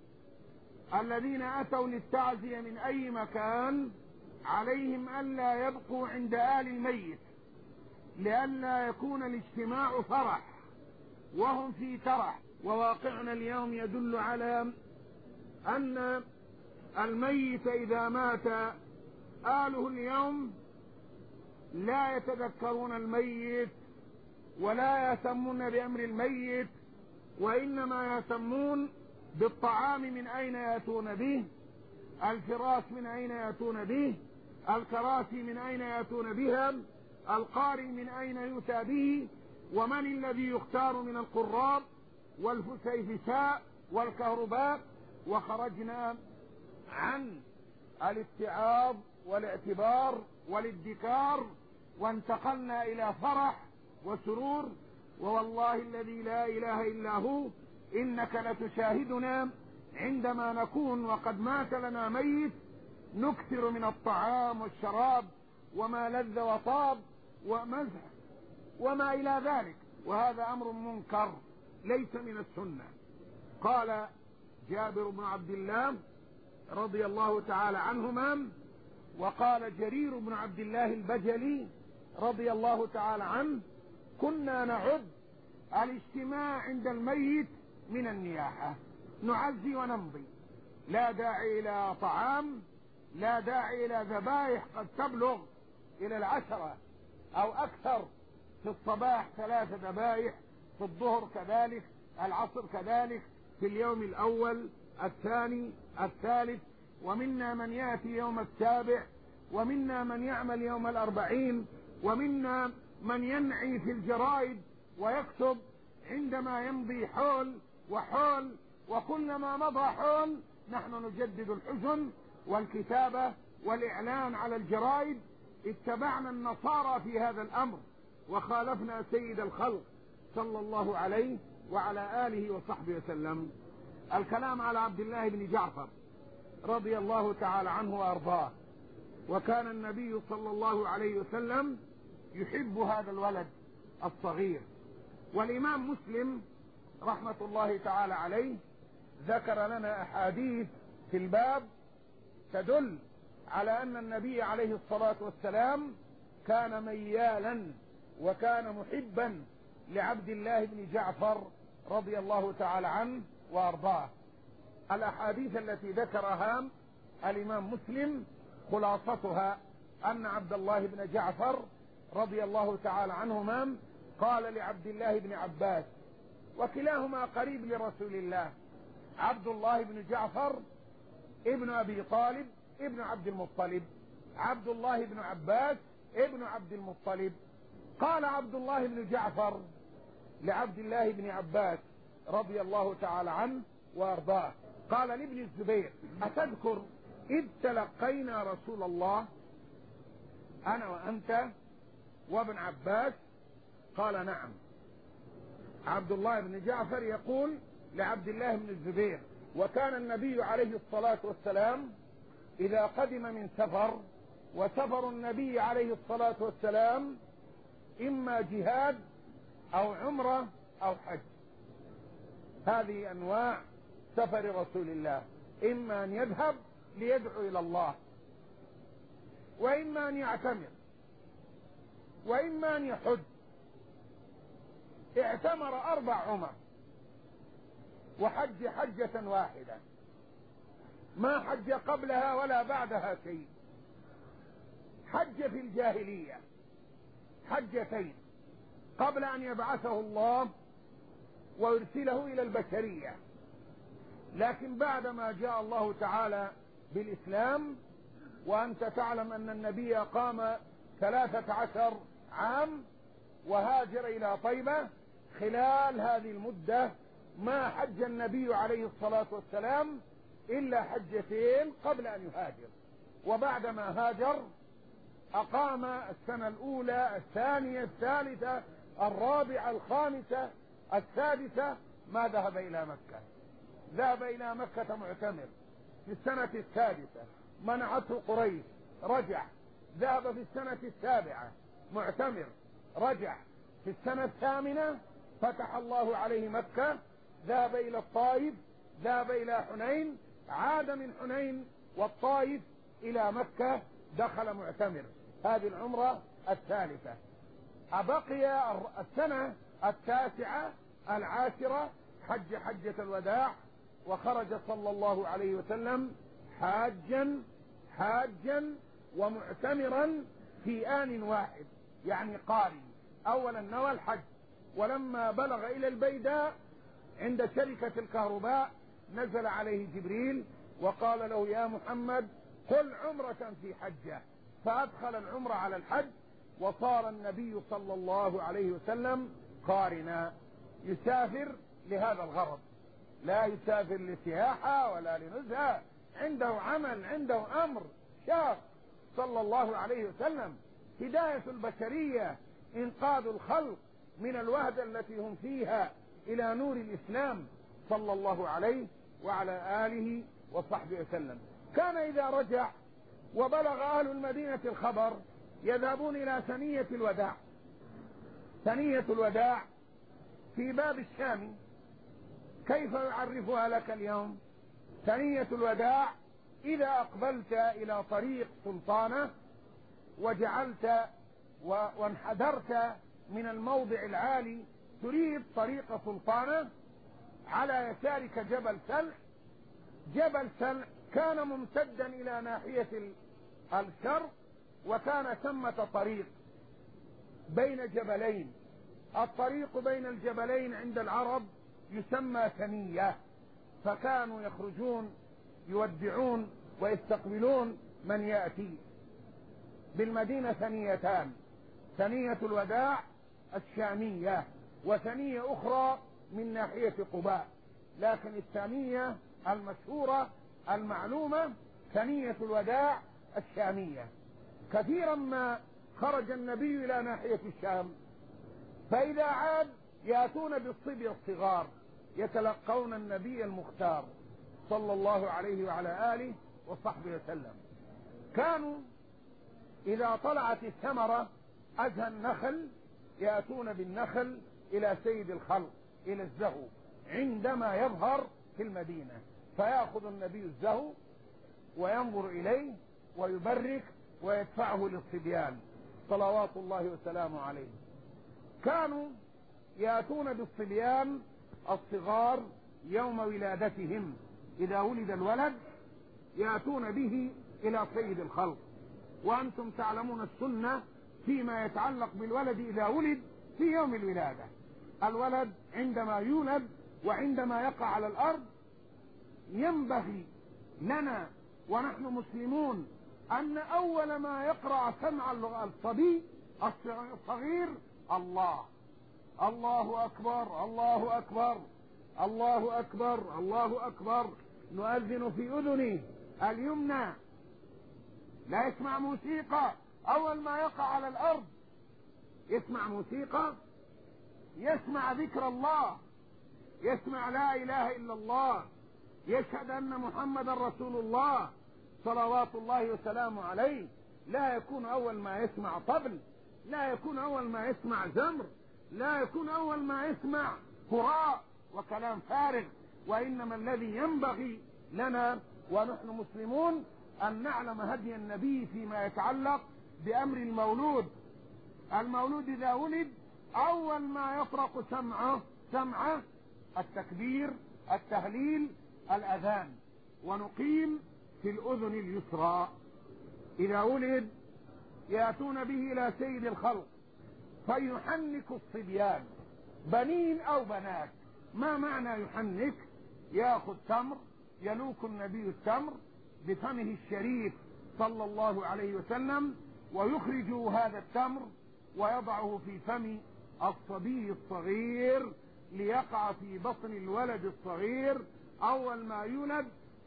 الذين أتوا للتعزية من أي مكان عليهم ألا يبقوا عند آل الميت، لئلا يكون الاجتماع فرح وهم في ترح. وواقعنا اليوم يدل على أن الميت إذا مات آله اليوم لا يتذكرون الميت ولا يهتمون بأمر الميت، وإنما يهتمون بالطعام من أين يأتون به، الفراش من أين يأتون به، الكراسي من أين يأتون بها، القارئ من أين يؤتى به، ومن الذي يختار من القراب والفسيفساء والكهرباء. وخرجنا عن الاتعاظ والاعتبار والادكار وانتقلنا إلى فرح وسرور. ووالله الذي لا إله إلا هو إنك لتشاهدنا عندما نكون وقد مات لنا ميت نكثر من الطعام والشراب وما لذ وطاب ومزح وما إلى ذلك، وهذا أمر منكر ليس من السنة. قال جابر بن عبد الله رضي الله تعالى عنهما، وقال جرير بن عبد الله البجلي رضي الله تعالى عنه: كنا نعد الاجتماع عند الميت من النياحة، نعزي ونمضي، لا داعي إلى طعام، لا داعي إلى ذبائح قد تبلغ إلى 10 أو أكثر، في الصباح 3 ذبائح، في الظهر كذلك، العصر كذلك، في اليوم الأول الثاني الثالث، ومنا من يأتي يوم 7، ومنا من يعمل يوم 40، ومنا من ينعي في الجرائد ويكتب عندما يمضي حول وحول، وكلما مضى حول نحن نجدد الحزن والكتابة والإعلان على الجرائد. اتبعنا النصارى في هذا الأمر وخالفنا سيد الخلق صلى الله عليه وعلى آله وصحبه وسلم. الكلام على عبد الله بن جعفر رضي الله تعالى عنه وأرضاه. وكان النبي صلى الله عليه وسلم يحب هذا الولد الصغير. والإمام مسلم رحمة الله تعالى عليه ذكر لنا أحاديث في الباب تدل على أن النبي عليه الصلاة والسلام كان ميالا وكان محبا لعبد الله بن جعفر رضي الله تعالى عنه وأرضاه. الأحاديث التي ذكرها الإمام مسلم خلاصتها أن عبد الله بن جعفر رضي الله تعالى عنهما قال لعبد الله بن عباس، وكلاهما قريب لرسول الله، عبد الله بن جعفر ابن أبي طالب ابن عبد المطلب، عبد الله بن عباس ابن عبد المطلب. قال عبد الله بن جعفر لعبد الله بن عباس رضي الله تعالى عنه وارضاه، قال لابن الزبير: أتذكر إذ تلقينا رسول الله؟ أنا وأنت وابن عباس؟ قال نعم. عبد الله بن جعفر يقول لعبد الله بن الزبير: وكان النبي عليه الصلاة والسلام إذا قدم من سفر، وسفر النبي عليه الصلاة والسلام إما جهاد أو عمرة أو حج. هذه أنواع سفر رسول الله: إما أن يذهب ليدعو إلى الله، وإما أن يعتمر، وإما أن يحج. اعتمر 4 عمر وحج حجة واحدة، ما حج قبلها ولا بعدها شيء. حج في الجاهلية حجتين قبل أن يبعثه الله ويرسله إلى البشرية، لكن بعدما جاء الله تعالى بالإسلام، وأنت تعلم أن النبي قام 13 عام وهاجر إلى طيبة، خلال هذه المدة ما حج النبي عليه الصلاة والسلام إلا حجتين قبل أن يهاجر. وبعدما هاجر أقام السنة الأولى، الثانية، الثالثة، الرابعة، الخامسة، السادسة، ما ذهب إلى مكة. ذهب إلى مكة معتمر في السنة السادسة، منعته قريش، رجع. ذهب في السنة السابعة معتمر، رجع. في السنة الثامنة فتح الله عليه مكة، ذهب إلى الطائف، ذهب إلى حنين، عاد من حنين والطائف إلى مكة، دخل معتمر. هذه العمرة الثالثة. أبقي السنة التاسعة العاشرة حج حجة الوداع، وخرج صلى الله عليه وسلم حاجا ومعتمرا في آن واحد، يعني قارن. أولا نوى الحج، ولما بلغ إلى البيداء عند شركة الكهرباء نزل عليه جبريل وقال له: يا محمد قل عمرة في حجة، فأدخل العمرة على الحج، وصار النبي صلى الله عليه وسلم قارنا، يسافر لهذا الغرض، لا يسافر لسياحة ولا لنزهة، عنده عمل، عنده أمر شاق صلى الله عليه وسلم. هداية البشرية، إنقاذ الخلق من الوهدة التي هم فيها إلى نور الإسلام صلى الله عليه وعلى آله وصحبه وسلم. كان إذا رجع وبلغ أهل المدينة الخبر يذهبون إلى ثنية الوداع. ثنية الوداع في باب الشام. كيف يعرفها لك اليوم؟ ثنية الوداع إذا أقبلت إلى طريق سلطانة وجعلت وانحدرت من الموضع العالي تريد طريق سلطانة، على يسارك جبل سلح. جبل سلح كان ممتدا إلى ناحية الشرق، وكان ثمة طريق بين جبلين. الطريق بين الجبلين عند العرب يسمى ثنية، فكانوا يخرجون يودعون ويستقبلون من يأتي. بالمدينة ثنيتان: ثنية الوداع الشامية، وثنية أخرى من ناحية قباء، لكن الثانية المشهورة المعلومة ثنية الوداع الشامية. كثيرا ما خرج النبي إلى ناحية الشام، فإذا عاد يأتون بالصبي الصغار يتلقون النبي المختار صلى الله عليه وعلى آله وصحبه وسلم. كانوا إذا طلعت الثمرة أزهى النخل يأتون بالنخل إلى سيد الخلق، إلى الزهو، عندما يظهر في المدينة، فيأخذ النبي الزهو وينظر إليه ويبرك ويدفعه للصبيان صلوات الله وسلامه عليه. كانوا يأتون بالصبيان الصغار يوم ولادتهم، إذا ولد الولد يأتون به إلى سيد الخلق. وأنتم تعلمون السنة فيما يتعلق بالولد إذا ولد في يوم الولادة. الولد عندما يولد وعندما يقع على الأرض ينبغي لنا ونحن مسلمون أن أول ما يقرأ سمع الصبي الصغير الله أكبر، الله أكبر، الله أكبر، الله أكبر. نؤذن في أذنه اليمنى، لا يسمع موسيقى أول ما يقع على الأرض يسمع موسيقى، يسمع ذكر الله، يسمع لا إله إلا الله، يشهد أن محمد رسول الله صلوات الله وسلامه عليه. لا يكون أول ما يسمع طبل، لا يكون أول ما يسمع زمر، لا يكون أول ما يسمع هراء وكلام فارغ. وإنما الذي ينبغي لنا ونحن مسلمون أن نعلم هدي النبي فيما يتعلق بأمر المولود. المولود إذا ولد أول ما يطرق سمعه التكبير، التهليل، الأذان، ونقيم في الأذن اليسرى. إذا ولد يأتون به إلى سيد الخلق فيحنك الصبيان، بنين أو بنات. ما معنى يحنك؟ يأخذ تمر، يلوك النبي التمر بفمه الشريف صلى الله عليه وسلم، ويخرج هذا التمر ويضعه في فم الصبي الصغير ليقع في بطن الولد الصغير أول ما يولد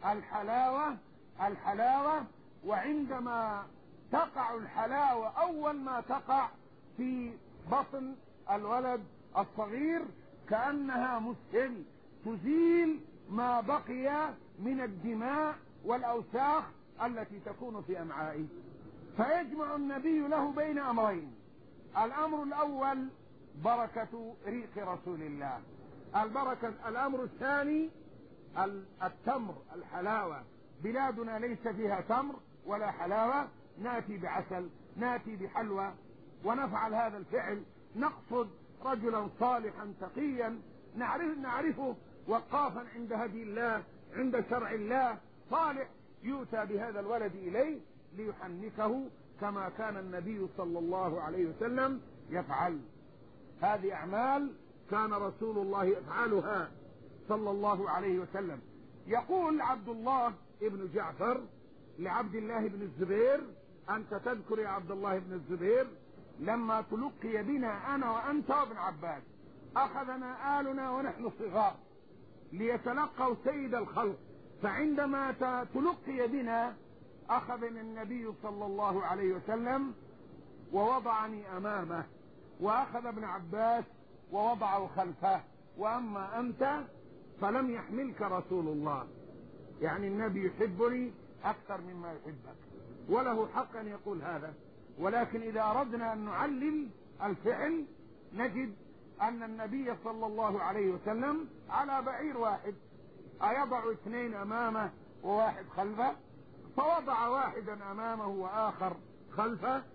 الحلاوة. وعندما تقع الحلاوة أول ما تقع في بطن الولد الصغير كأنها مسهل تزيل ما بقي من الدماء والأوساخ التي تكون في أمعائه. فيجمع النبي له بين أمرين: الأمر الأول بركة ريق رسول الله، الأمر الثاني التمر، الحلاوة. بلادنا ليس فيها تمر ولا حلاوة، ناتي بعسل، ناتي بحلوى ونفعل هذا الفعل. نقصد رجلا صالحا تقيا نعرفه وقافا عند هدي الله، عند شرع الله، صالح، يؤتى بهذا الولد إليه ليحنكه كما كان النبي صلى الله عليه وسلم يفعل. هذه أعمال كان رسول الله يفعلها صلى الله عليه وسلم. يقول عبد الله ابن جعفر لعبد الله بن الزبير: أنت تذكر يا عبد الله بن الزبير لما تلقي بنا أنا وأنت وابن عباس، أخذنا آلنا ونحن صغار ليتلقوا سيد الخلق، فعندما تلقي بنا أخذني النبي صلى الله عليه وسلم ووضعني أمامه، وأخذ ابن عباس ووضعه خلفه، وأما أنت فلم يحملك رسول الله. يعني النبي يحبني أكثر مما يحبك، وله حق أن يقول هذا. ولكن إذا أردنا أن نعلل الفعل نجد أن النبي صلى الله عليه وسلم على بعير واحد، أيضع اثنين أمامه وواحد خلفه؟ فوضع واحدا أمامه وآخر خلفه.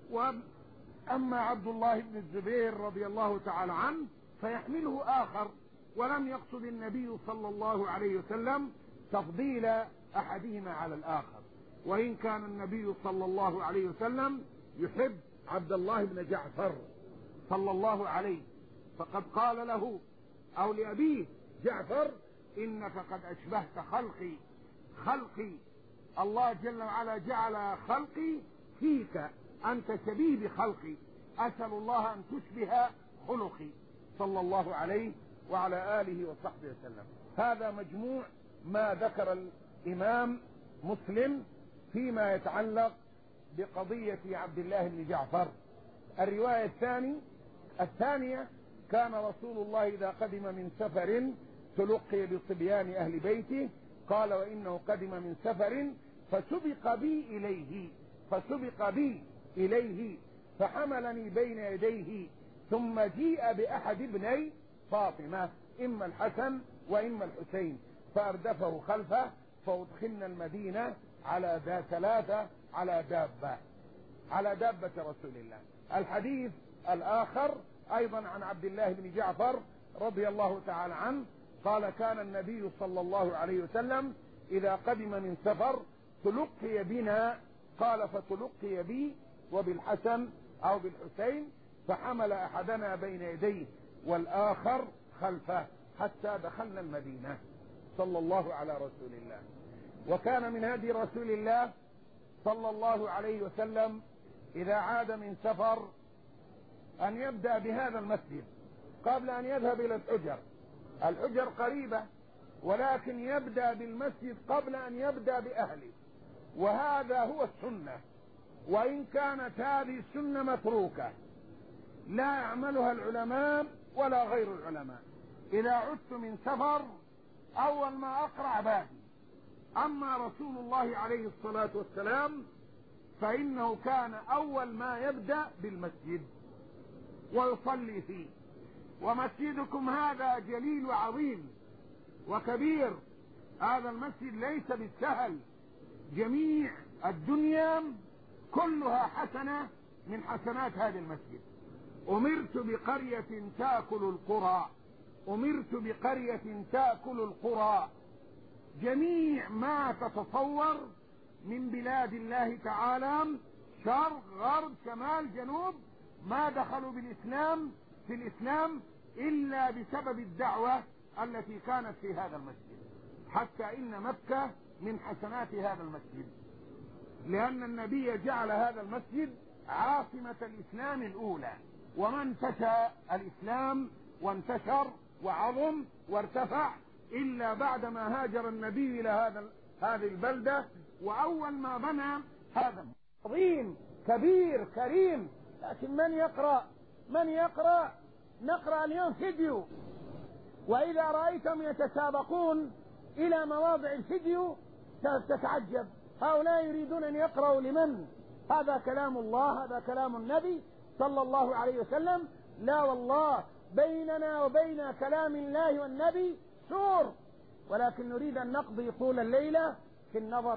وأما عبد الله بن الزبير رضي الله تعالى عنه فيحمله آخر، ولم يقصد النبي صلى الله عليه وسلم تفضيل أحدهما على الآخر، وإن كان النبي صلى الله عليه وسلم يحب عبد الله بن جعفر صلى الله عليه، فقد قال له أو لأبيه جعفر: إنك قد أشبهت خلقي، الله جل وعلا جعل خلقي فيك، أنت شبيه بخلقي، أسأل الله أن تشبه خلقي، صلى الله عليه وعلى آله وصحبه وسلم. هذا مجموع ما ذكر الإمام مسلم فيما يتعلق بقضية عبد الله بن جعفر. الرواية الثانية: كان رسول الله إذا قدم من سفر تلقي بصبيان أهل بيته، قال: وإنه قدم من سفر فسبق بي إليه فحملني بين يديه، ثم جيء بأحد ابني فاطمة، إما الحسن وإما الحسين، فأردفه خلفه، فأدخلنا المدينة على ثلاثة على دابة رسول الله. الحديث الآخر أيضا عن عبد الله بن جعفر رضي الله تعالى عنه قال: كان النبي صلى الله عليه وسلم إذا قدم من سفر تلقي بنا، قال: فتلقي بي وبالحسن أو بالحسين، فحمل أحدنا بين يديه والآخر خلفه حتى دخلنا المدينة، صلى الله على رسول الله. وكان من هدي رسول الله صلى الله عليه وسلم إذا عاد من سفر أن يبدأ بهذا المسجد قبل أن يذهب إلى الحجر قريبة، ولكن يبدأ بالمسجد قبل أن يبدأ بأهله، وهذا هو السنة. وإن كانت هذه السنة متروكة لا يعملها العلماء ولا غير العلماء. إذا عدت من سفر أول ما أقرع بابي. أما رسول الله عليه الصلاة والسلام فإنه كان أول ما يبدأ بالمسجد ويصلي فيه. ومسجدكم هذا جليل وعظيم وكبير، هذا المسجد ليس بالسهل، جميع الدنيا كلها حسنة من حسنات هذا المسجد. أمرت بقرية تأكل القرى، أمرت بقرية تأكل القرى، جميع ما تتصور من بلاد الله تعالى شرق غرب شمال جنوب ما دخلوا في الإسلام إلا بسبب الدعوة التي كانت في هذا المسجد. حتى إن مكة من حسنات هذا المسجد، لأن النبي جعل هذا المسجد عاصمة الإسلام الأولى، وما انتشى الإسلام وانتشر وعظم وارتفع إلا بعدما هاجر النبي إلى هذه البلدة. وأول ما بنى هذا عظيم كبير كريم، لكن من يقرأ نقرأ اليوم فيديو، وإذا رأيتم يتسابقون إلى مواضع الفيديو تتعجب، هؤلاء يريدون أن يقرأوا لمن؟ هذا كلام الله، هذا كلام النبي صلى الله عليه وسلم. لا والله، بيننا وبين كلام الله والنبي سور، ولكن نريد أن نقضي طول الليلة في النظر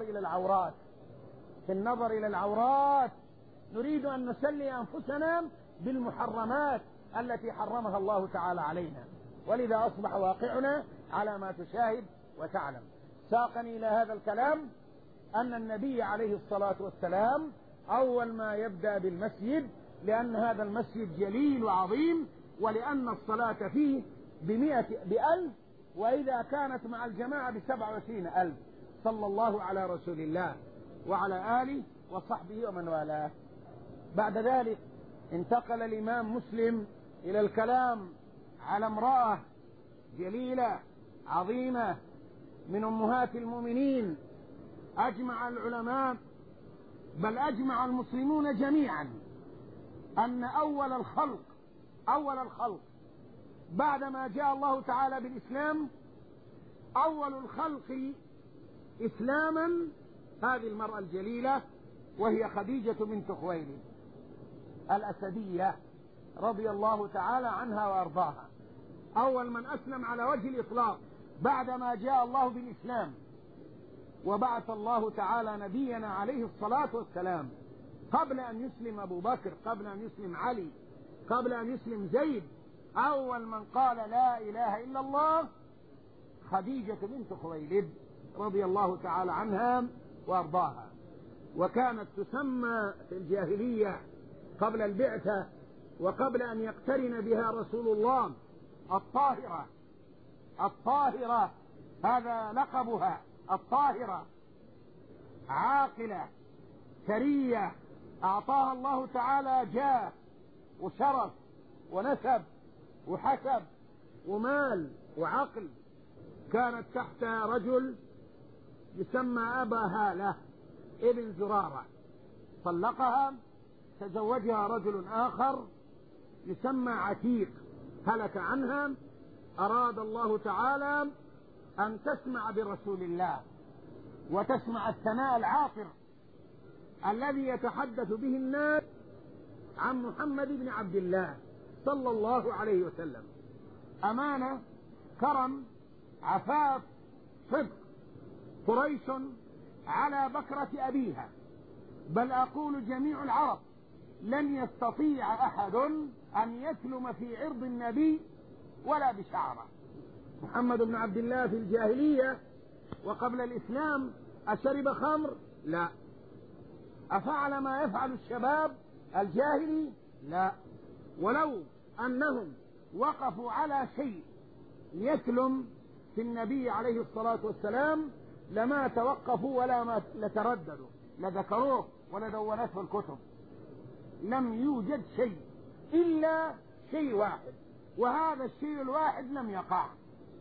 إلى العورات، نريد أن نسلي أنفسنا بالمحرمات التي حرمها الله تعالى علينا، ولذا أصبح واقعنا على ما تشاهد وتعلم. ساقني إلى هذا الكلام أن النبي عليه الصلاة والسلام أول ما يبدأ بالمسجد، لأن هذا المسجد جليل وعظيم، ولأن الصلاة فيه ب100,000، وإذا كانت مع الجماعة ب27,000. صلى الله على رسول الله وعلى آله وصحبه ومن والاه. بعد ذلك انتقل الإمام مسلم إلى الكلام على امرأة جليلة عظيمة من أمهات المؤمنين. أجمع العلماء بل أجمع المسلمون جميعا أن أول الخلق بعدما جاء الله تعالى بالإسلام، أول الخلق إسلاما هذه المرأة الجليلة، وهي خديجة بنت خويلد الأسدية رضي الله تعالى عنها وأرضاها. أول من أسلم على وجه الإطلاق بعدما جاء الله بالإسلام وبعث الله تعالى نبينا عليه الصلاة والسلام، قبل أن يسلم أبو بكر، قبل أن يسلم علي، قبل أن يسلم زيد. أول من قال لا إله إلا الله خديجة بنت خويلد رضي الله تعالى عنها وأرضاها. وكانت تسمى في الجاهلية قبل البعثة وقبل أن يقترن بها رسول الله الطاهرة، هذا لقبها، الطاهرة، عاقلة ثرية، أعطاها الله تعالى جاه وشرف ونسب وحسب ومال وعقل. كانت تحت رجل يسمى أبا هالة ابن زرارة، طلقها، تزوجها رجل آخر يسمى عتيق، هلك عنها. أراد الله تعالى أن تسمع برسول الله وتسمع الثناء العاطر الذي يتحدث به الناس عن محمد بن عبد الله صلى الله عليه وسلم. أمانة، كرم، عفاف، صدق. قريش على بكرة أبيها، بل أقول جميع العرب لن يستطيع أحد أن يسلم في عرض النبي ولا بشعره. محمد بن عبد الله في الجاهلية وقبل الإسلام أشرب خمر؟ لا. أفعل ما يفعل الشباب الجاهلي؟ لا. ولو أنهم وقفوا على شيء يسلم في النبي عليه الصلاة والسلام لما توقفوا ولا ما لترددوا، لذكروه ولدونته الكتب. لم يوجد شيء إلا شيء واحد، وهذا الشيء الواحد لم يقع.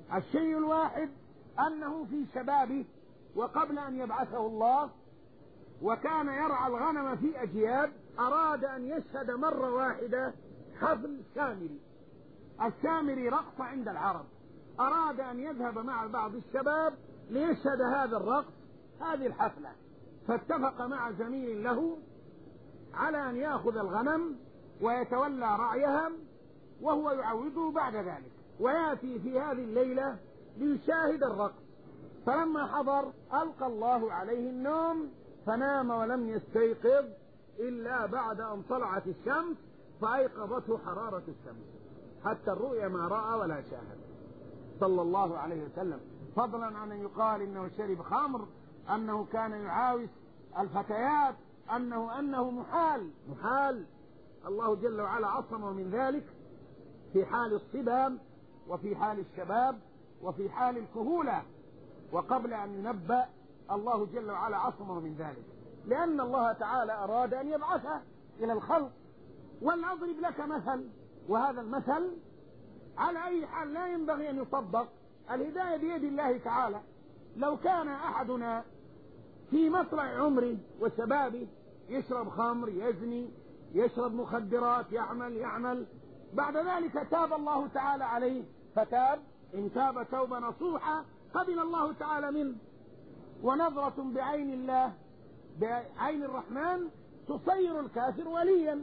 الشيء الواحد أنه في شبابه وقبل أن يبعثه الله وكان يرعى الغنم في أجياد، أراد أن يشهد مرة واحدة حفل سامري. السامري رقص عند العرب، أراد أن يذهب مع بعض الشباب ليشهد هذا الرقص، هذه الحفلة، فاتفق مع زميل له على أن يأخذ الغنم ويتولى رعيها وهو يعوضه بعد ذلك، ويأتي في هذه الليلة ليشاهد الرقص. فلما حضر ألقى الله عليه النوم فنام ولم يستيقظ إلا بعد أن طلعت الشمس فأيقظته حرارة الشمس، حتى الرؤيا ما رأى ولا شاهد صلى الله عليه وسلم، فضلا عن أن يقال إنه شرب خمر، أنه كان يعاوز الفتيات، أنه محال. الله جل وعلا عصمه من ذلك في حال الصبا وفي حال الشباب وفي حال الكهولة، وقبل أن ينبأ الله جل وعلا عصمه من ذلك، لأن الله تعالى أراد أن يبعثه إلى الخلق. ولنضرب لك مثل، وهذا المثل على أي حال لا ينبغي أن يطبق، الهداية بيد الله تعالى. لو كان أحدنا في مطلع عمره وشبابه يشرب خمر، يزني، يشرب مخدرات، يعمل، بعد ذلك تاب الله تعالى عليه فتاب، إن تاب توبة نصوحة قبل الله تعالى منه. ونظرة بعين الله، بعين الرحمن تصير الكافر وليا،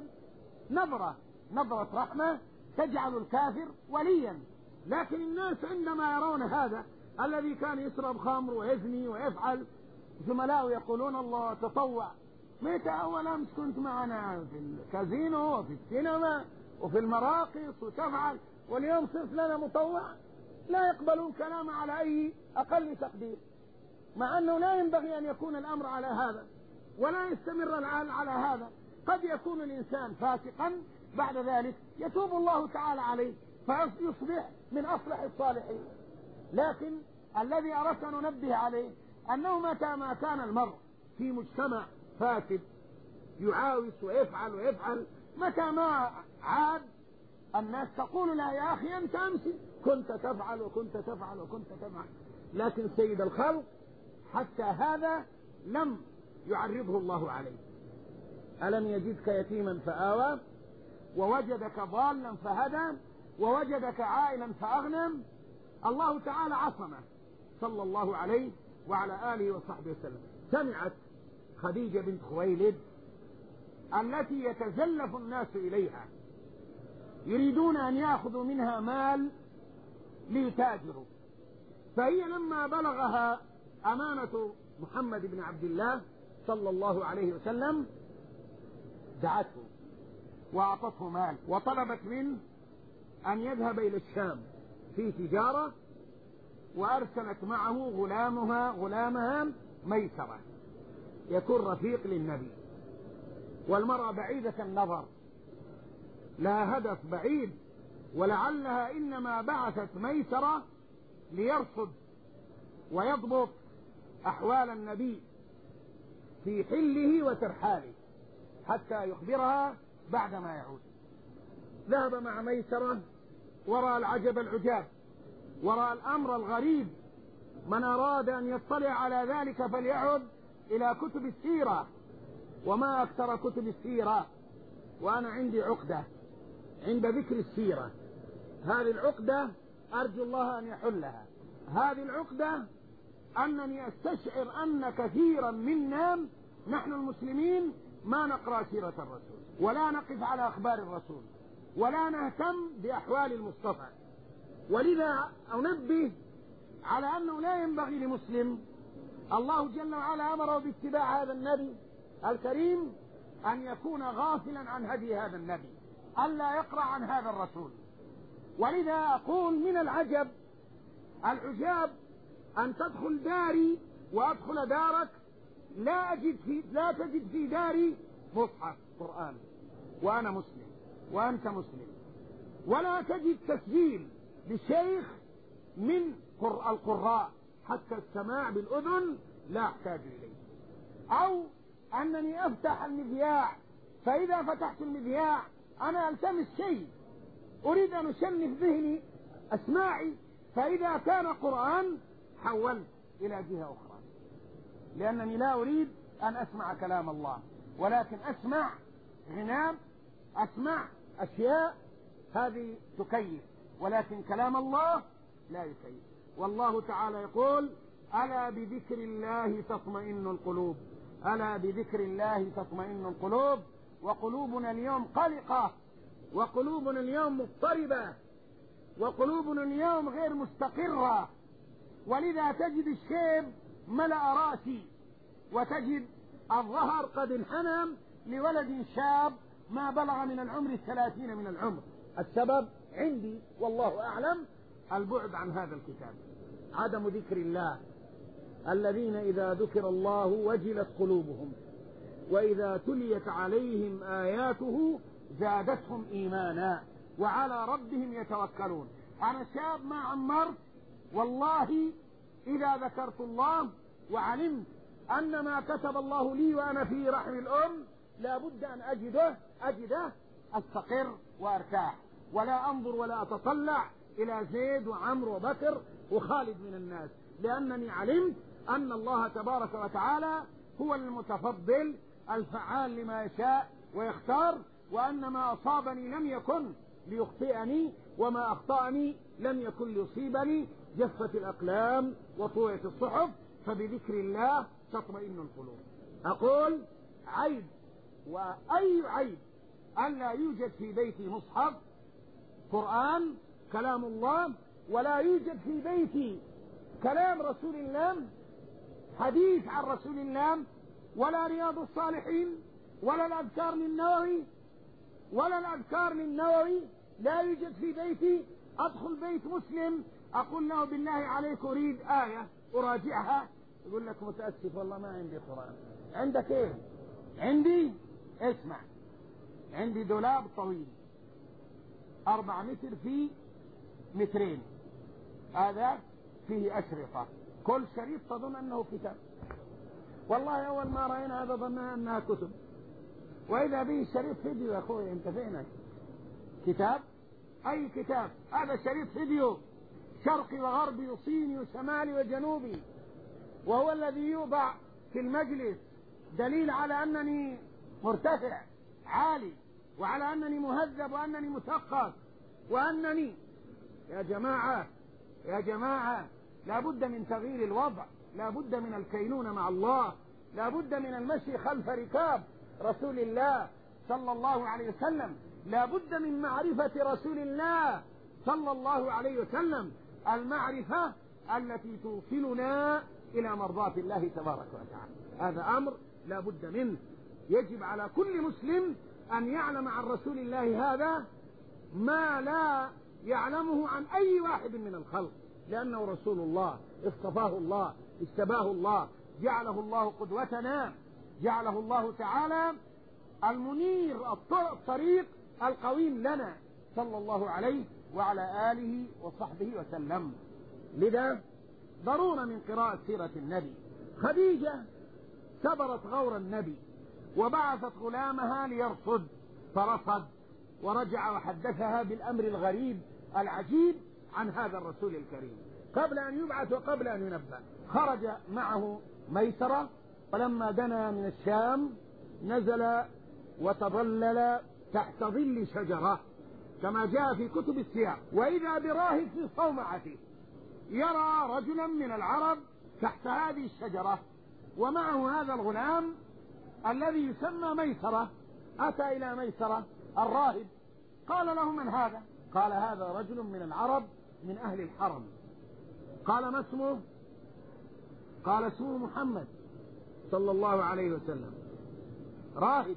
نظرة رحمة تجعل الكافر وليا. لكن الناس عندما يرون هذا الذي كان يشرب خمر ويزني ويفعل، زملاء يقولون الله تطوع، متى أول أمس كنت معنا في الكازينو وفي السينما وفي المراقص وتفعل، واليوم صرت لنا مطوع. لا يقبلون كلام على أي أقل تقدير، مع أنه لا ينبغي أن يكون الأمر على هذا ولا يستمر العال على هذا. قد يكون الإنسان فاسقا بعد ذلك يتوب الله تعالى عليه فيصبح من أصلح الصالحين. لكن الذي أردت أن ننبه عليه أنه متى ما كان المرء في مجتمع فاسد يعاوز ويفعل، متى ما عاد الناس تقول لا يا أخي أنت أمس كنت تفعل وكنت تفعل. لكن سيد الخلق حتى هذا لم يعرضه الله عليه. ألم يجدك يتيما فآوى ووجدك ضالا فهدى ووجدك عائلا فأغنى. الله تعالى عصمه صلى الله عليه وعلى آله وصحبه وسلم. سمعت خديجة بنت خويلد التي يتزلف الناس إليها يريدون أن يأخذوا منها مال ليتاجروا، فهي لما بلغها أمانة محمد بن عبد الله صلى الله عليه وسلم دعته وأعطته مال وطلبت منه أن يذهب إلى الشام في تجارة، وأرسلت معه غلامها ميسرة يكون رفيق للنبي. والمرأة بعيدة النظر لها هدف بعيد، ولعلها إنما بعثت ميسرة ليرصد ويضبط أحوال النبي في حله وترحاله حتى يخبرها بعدما يعود. ذهب مع ميسرة ورأى العجب العجاب، ورأى الأمر الغريب. من أراد أن يطلع على ذلك فليعد إلى كتب السيرة، وما أكثر كتب السيرة. وأنا عندي عقدة عند ذكر السيرة، هذه العقدة أرجو الله أن يحلها. هذه العقدة أنني أستشعر أن كثيرا منا نحن المسلمين ما نقرأ سيرة الرسول ولا نقف على أخبار الرسول ولا نهتم بأحوال المصطفى. ولذا أنبه على أنه لا ينبغي لمسلم الله جل وعلا أمره باتباع هذا النبي الكريم أن يكون غافلا عن هدي هذا النبي، ألا يقرأ عن هذا الرسول. ولذا أقول من العجب العجاب أن تدخل داري وأدخل دارك لا تجد في داري مصحف قرآن وأنا مسلم وأنت مسلم، ولا تجد تسجيل لشيخ من القراء حتى السماع بالأذن لا أحتاج إليه، أو أنني أفتح المذياع فإذا فتحت المذياع أنا ألتمس شيء أريد أن أشنف ذهني أسماعي، فإذا كان قرآن حولت إلى جهة أخرى، لأنني لا أريد أن أسمع كلام الله، ولكن أسمع غنام، أسمع أشياء هذه تكيف، ولكن كلام الله لا يكيف. والله تعالى يقول: ألا بذكر الله تطمئن القلوب، ألا بذكر الله تطمئن القلوب. وقلوبنا اليوم قلقة، وقلوبنا اليوم مضطربة، وقلوبنا اليوم غير مستقرة، ولذا تجد الشيب ملأ راسي، وتجد الظهر قد انحنم لولد شاب ما بلغ من العمر 30 من العمر. السبب عندي والله أعلم البعد عن هذا الكتاب، عدم ذكر الله. الذين إذا ذكر الله وجلت قلوبهم وإذا تليت عليهم آياته زادتهم إيمانا وعلى ربهم يتوكلون. أنا شاب ما عمرت، والله إذا ذكرت الله وعلمت أن ما كتب الله لي وأنا في رحم الأم لابد أن أجده أستقر وأرتاح، ولا أنظر ولا أتطلع إلى زيد وعمر وبكر وخالد من الناس، لأنني علمت أن الله تبارك وتعالى هو المتفضل الفعال لما يشاء ويختار، وأن ما أصابني لم يكن ليخطئني، وما أخطأني لم يكن ليصيبني. جفت الأقلام وطويت الصحف، فبذكر الله تطمئن القلوب. أقول عيب، وأي عيب، أن لا يوجد في بيتي مصحف قرآن كلام الله، ولا يوجد في بيتي كلام رسول الله، حديث عن رسول الله، ولا رياض الصالحين، ولا الأذكار للنووي، ولا الأذكار للنووي لا يوجد في بيتي. أدخل بيت مسلم أقول له: بالله عليك أريد آية أراجعها، يقول لك: متأسف والله ما عندي قرآن. عندك إيه؟ عندي، اسمع، عندي دولاب طويل 4 متر في 2 متر، هذا فيه أشرطة، كل شريط تظن أنه كتاب. والله أول ما رأينا هذا ظننا أنها كتب، وإذا به شريط فيديو. يا أخوي أنت فينك؟ كتاب؟ أي كتاب؟ هذا شريط فيديو شرقي وغربي وصيني وشمالي وجنوبي، وهو الذي يوضع في المجلس دليل على أنني مرتفع عالي، وعلى أنني مهذب، وأنني مثقف، وأنني يا جماعة لا بد من تغيير الوضع، لا بد من الكينونة مع الله، لا بد من المشي خلف ركاب رسول الله صلى الله عليه وسلم، لا بد من معرفة رسول الله صلى الله عليه وسلم، المعرفة التي توصلنا إلى مرضاة الله تبارك وتعالى. هذا أمر لا بد منه، يجب على كل مسلم أن يعلم عن رسول الله هذا ما لا يعلمه عن أي واحد من الخلق، لأنه رسول الله، اصطفاه الله، اجتباه الله، جعله الله قدوتنا، جعله الله تعالى المنير الطريق القويم لنا، صلى الله عليه وعلى آله وصحبه وسلم. لذا ضرورة من قراءة سيرة النبي. خديجة سبرت غور النبي وبعثت غلامها ليرصد، فرصد ورجع وحدثها بالأمر الغريب العجيب عن هذا الرسول الكريم قبل أن يبعث وقبل أن ينبأ. خرج معه ميسرة، ولما دنا من الشام نزل وتظلل تحت ظل شجرة كما جاء في كتب السياق، وإذا براهب في صومعته يرى رجلا من العرب تحت هذه الشجرة ومعه هذا الغلام الذي يسمى ميسرة. أتى إلى ميسرة الراهب قال له: من هذا؟ قال: هذا رجل من العرب من أهل الحرم. قال: ما اسمه؟ قال: اسمه محمد صلى الله عليه وسلم. راهب،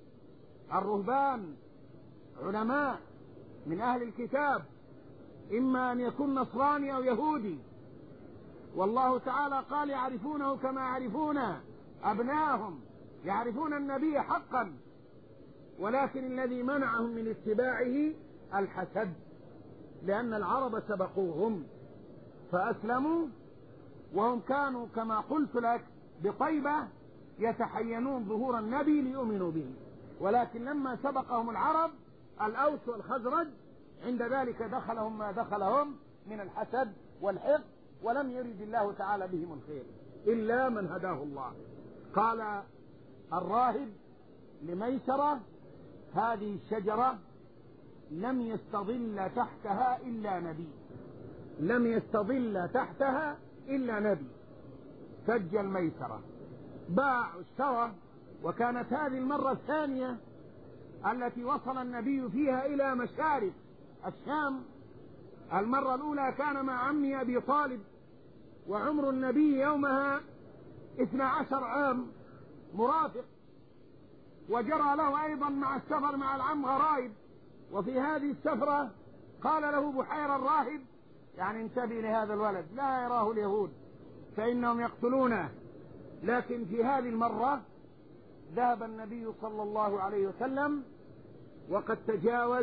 الرهبان علماء من أهل الكتاب، إما أن يكون نصراني أو يهودي، والله تعالى قال: يعرفونه كما يعرفون أبناءهم، يعرفون النبي حقا، ولكن الذي منعهم من اتباعه الحسد، لأن العرب سبقوهم فأسلموا، وهم كانوا كما قلت لك بطيبة يتحينون ظهور النبي ليؤمنوا به، ولكن لما سبقهم العرب الأوس والخزرج عند ذلك دخلهم ما دخلهم من الحسد والحقد، ولم يرد الله تعالى بهم الخير إلا من هداه الله. قال الراهب لميسرة: هذه الشجرة لم يستظل تحتها إلا نبي، لم يستظل تحتها إلا نبي. سجل ميسرة، باع واشترى. وكانت هذه المرة الثانية التي وصل النبي فيها إلى مشارف الشام. المرة الأولى كان مع عمه أبي طالب، وعمر النبي يومها 12 عام مرافق، وجرى له أيضا مع السفر مع العم غرائب. وفي هذه السفرة قال له بحير الراهب: يعني انتبه لهذا الولد، لا يراه اليهود فإنهم يقتلونه. لكن في هذه المرة ذهب النبي صلى الله عليه وسلم وقد تجاوز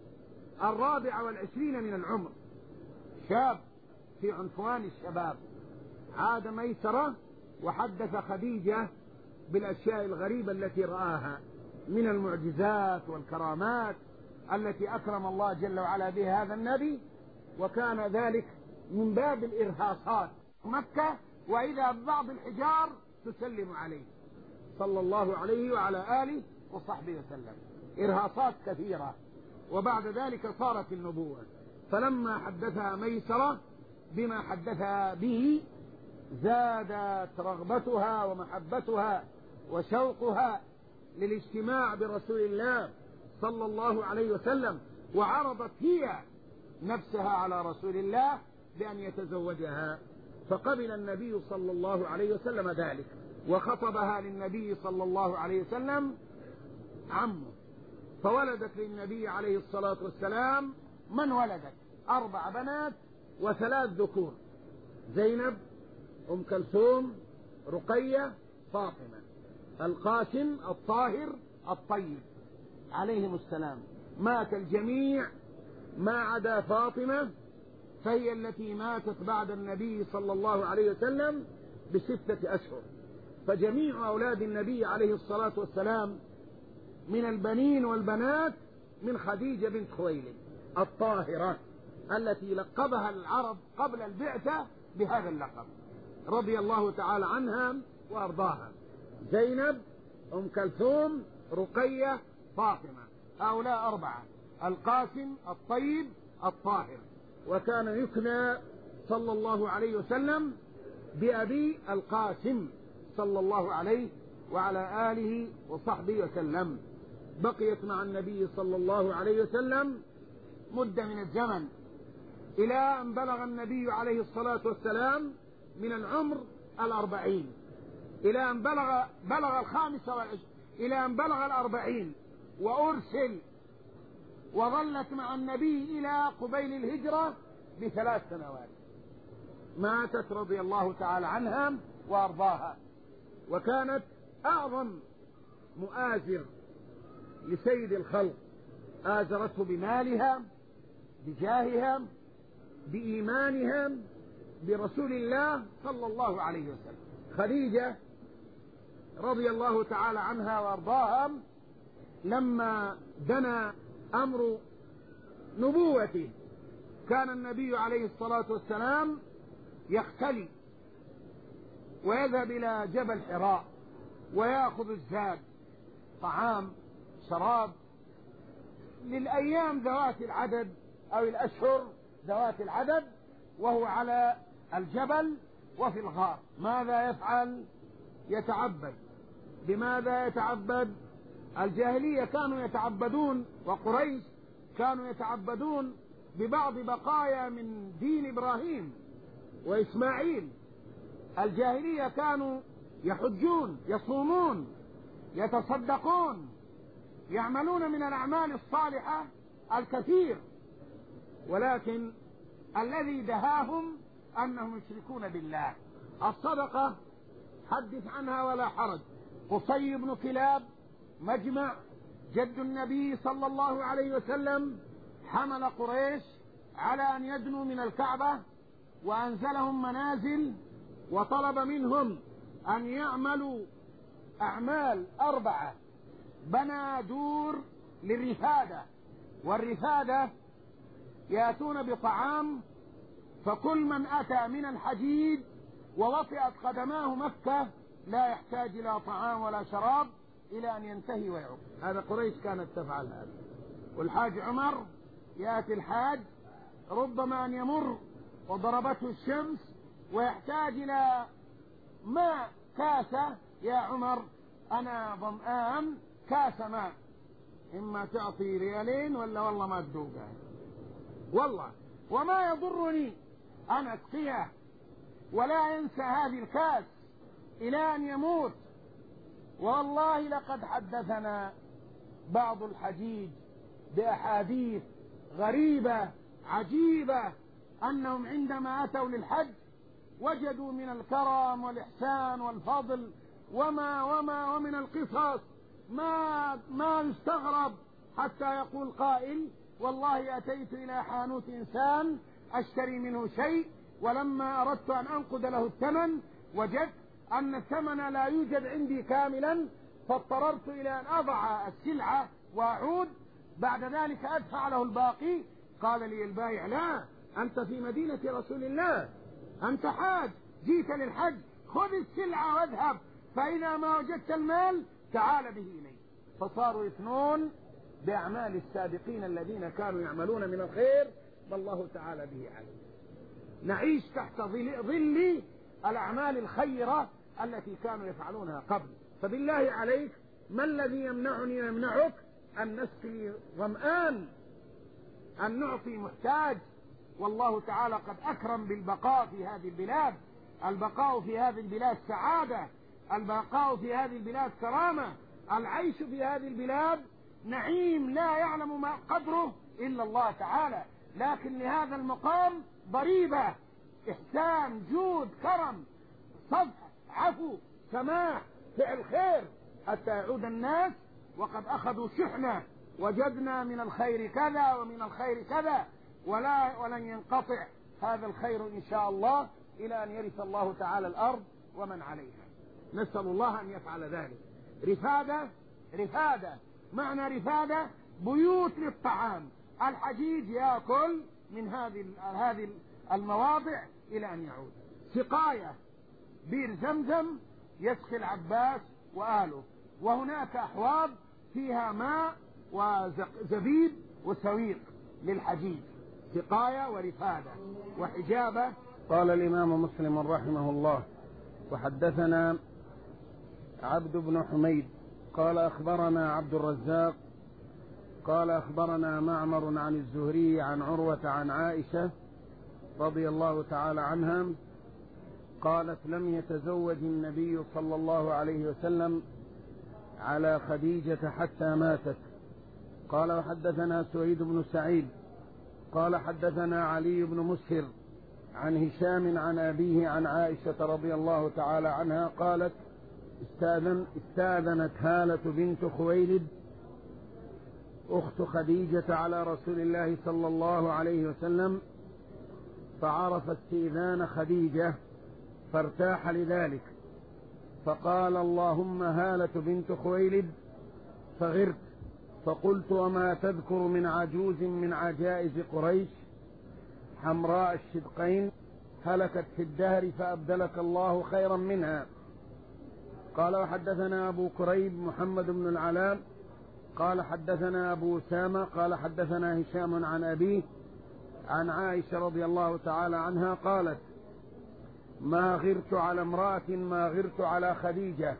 24 من العمر، شاب في عنفوان الشباب. عاد ميسرة وحدث خديجة بالأشياء الغريبة التي رآها من المعجزات والكرامات التي أكرم الله جل وعلا بها هذا النبي. وكان ذلك من باب الإرهاصات مكة، وإذا ببعض الحجار تسلم عليه صلى الله عليه وعلى آله وصحبه وسلم. إرهاصات كثيرة. وبعد ذلك صارت النبوة. فلما حدثها ميسرة بما حدثها به زادت رغبتها ومحبتها وشوقها للاجتماع برسول الله صلى الله عليه وسلم، وعرضت هي نفسها على رسول الله بأن يتزوجها. فقبل النبي صلى الله عليه وسلم ذلك، وخطبها للنبي صلى الله عليه وسلم عمه. فولدت للنبي عليه الصلاة والسلام من ولدت 4 بنات و3 ذكور: زينب، أم كلثوم، رقية، فاطمة. القاسم الطاهر الطيب عليهم السلام. مات الجميع ما عدا فاطمة، فهي التي ماتت بعد النبي صلى الله عليه وسلم ب6 أشهر. فجميع أولاد النبي عليه الصلاة والسلام من البنين والبنات من خديجة بنت خويلد الطاهرة، التي لقبها العرب قبل البعثة بهذا اللقب رضي الله تعالى عنها وأرضاها: زينب، أم كلثوم، رقية، فاطمة. هؤلاء 4: القاسم الطيب الطاهر. وكان يكنى صلى الله عليه وسلم بأبي القاسم صلى الله عليه وعلى آله وصحبه وسلم. بقيت مع النبي صلى الله عليه وسلم مدة من الزمن إلى أن بلغ النبي عليه الصلاة والسلام من العمر 40، إلى أن بلغ 25، إلى أن بلغ 40 وأرسل، وظلت مع النبي إلى قبيل الهجرة ب3 سنوات. ماتت رضي الله تعالى عنها وأرضاها، وكانت أعظم مؤازر لسيد الخلق. آزرته بمالها، بجاهها، بإيمانها برسول الله صلى الله عليه وسلم. خديجة رضي الله تعالى عنها وأرضاها لما دنا أمر نبوته كان النبي عليه الصلاة والسلام يختلي ويذهب إلى جبل حراء ويأخذ الزاد، طعام، شراب، للأيام ذوات العدد أو الأشهر ذوات العدد، وهو على الجبل وفي الغار. ماذا يفعل؟ يتعبد. بماذا يتعبد؟ الجاهلية كانوا يتعبدون، وقريش كانوا يتعبدون ببعض بقايا من دين إبراهيم وإسماعيل. الجاهلية كانوا يحجون، يصومون، يتصدقون، يعملون من الأعمال الصالحة الكثير، ولكن الذي دهاهم أنهم يشركون بالله. الصدقة حدث عنها ولا حرج. قصي بن كلاب مجمع جد النبي صلى الله عليه وسلم حمل قريش على أن يدنوا من الكعبة، وأنزلهم منازل وطلب منهم أن يعملوا أعمال 4. بنى دور للرفادة، والرفادة يأتون بطعام، فكل من أتى من الحجيج ووطئت قدماه مكة لا يحتاج إلى طعام ولا شراب إلى أن ينتهي ويعود. هذا قريش كانت تفعل هذا. والحاج عمر يأتي الحاج ربما أن يمر وضربته الشمس ويحتاج إلى ماء، كاسة، يا عمر أنا ظمآن، كاسة ماء، إما تعطي ريالين ولا والله ما تذوقها، والله وما يضرني أن أسقيه. ولا ينسى هذه الكاس إلى أن يموت. والله لقد حدثنا بعض الحجيج بأحاديث غريبة عجيبة أنهم عندما أتوا للحج وجدوا من الكرم والإحسان والفضل ومن القصص ما يستغرب، حتى يقول قائل والله أتيت إلى حانوت إنسان أشتري منه شيء، ولما أردت أن أنقد له الثمن وجدت أن الثمن لا يوجد عندي كاملا، فاضطررت إلى أن أضع السلعة وأعود بعد ذلك أدفع له الباقي. قال لي البائع لا، أنت في مدينة رسول الله، أنت حاج جيت للحج، خذ السلعة واذهب، فإذا ما وجدت المال تعال به إلي. فصاروا يثنون بأعمال السابقين الذين كانوا يعملون من الخير ما الله تعالى به عليه. نعيش تحت ظل الأعمال الخيرة التي كانوا يفعلونها قبل. فبالله عليك ما الذي يمنعك أن نسقي ظمآن، أن نعطي محتاج؟ والله تعالى قد أكرم بالبقاء في هذه البلاد. البقاء في هذه البلاد سعادة، البقاء في هذه البلاد كرامة، العيش في هذه البلاد نعيم لا يعلم ما قدره إلا الله تعالى. لكن لهذا المقام ضريبة، إحسان، جود، كرم، صفح، عفو، سماح، فعل خير، حتى يعود الناس وقد أخذوا شحنة، وجدنا من الخير كذا ومن الخير كذا، ولن ينقطع هذا الخير إن شاء الله إلى أن يرث الله تعالى الأرض ومن عليها. نسأل الله أن يفعل ذلك. رفادة، معنى رفادة بيوت للطعام، الحجيج يأكل من هذه المواضع إلى أن يعود. سقاية، بير زمزم يسقي العباس وآله، وهناك أحواض فيها ماء وزبيب وسويق للحجيج. سقاية ورفادة وحجابة. قال الإمام مسلم رحمه الله: وحدثنا عبد بن حميد قال أخبرنا عبد الرزاق قال أخبرنا معمر عن الزهري عن عروة عن عائشة رضي الله تعالى عنها قالت: لم يتزوج النبي صلى الله عليه وسلم على خديجة حتى ماتت. قال: وحدثنا سعيد بن سعيد قال حدثنا علي بن مسهر عن هشام عن أبيه عن عائشة رضي الله تعالى عنها قالت: استاذنت هالة بنت خويلد أخت خديجة على رسول الله صلى الله عليه وسلم، فعرف استئذان خديجة فارتاح لذلك، فقال: اللهم هالة بنت خويلد، فغرت، فقلت: وما تذكر من عجوز من عجائز قريش حمراء الشدقين هلكت في الدهر فأبدلك الله خيرا منها. قال: وحدثنا أبو كريب محمد بن العلاء قال حدثنا أبو أسامة قال حدثنا هشام عن أبيه عن عائشة رضي الله تعالى عنها قالت: ما غرت على امرأة ما غرت على خديجة،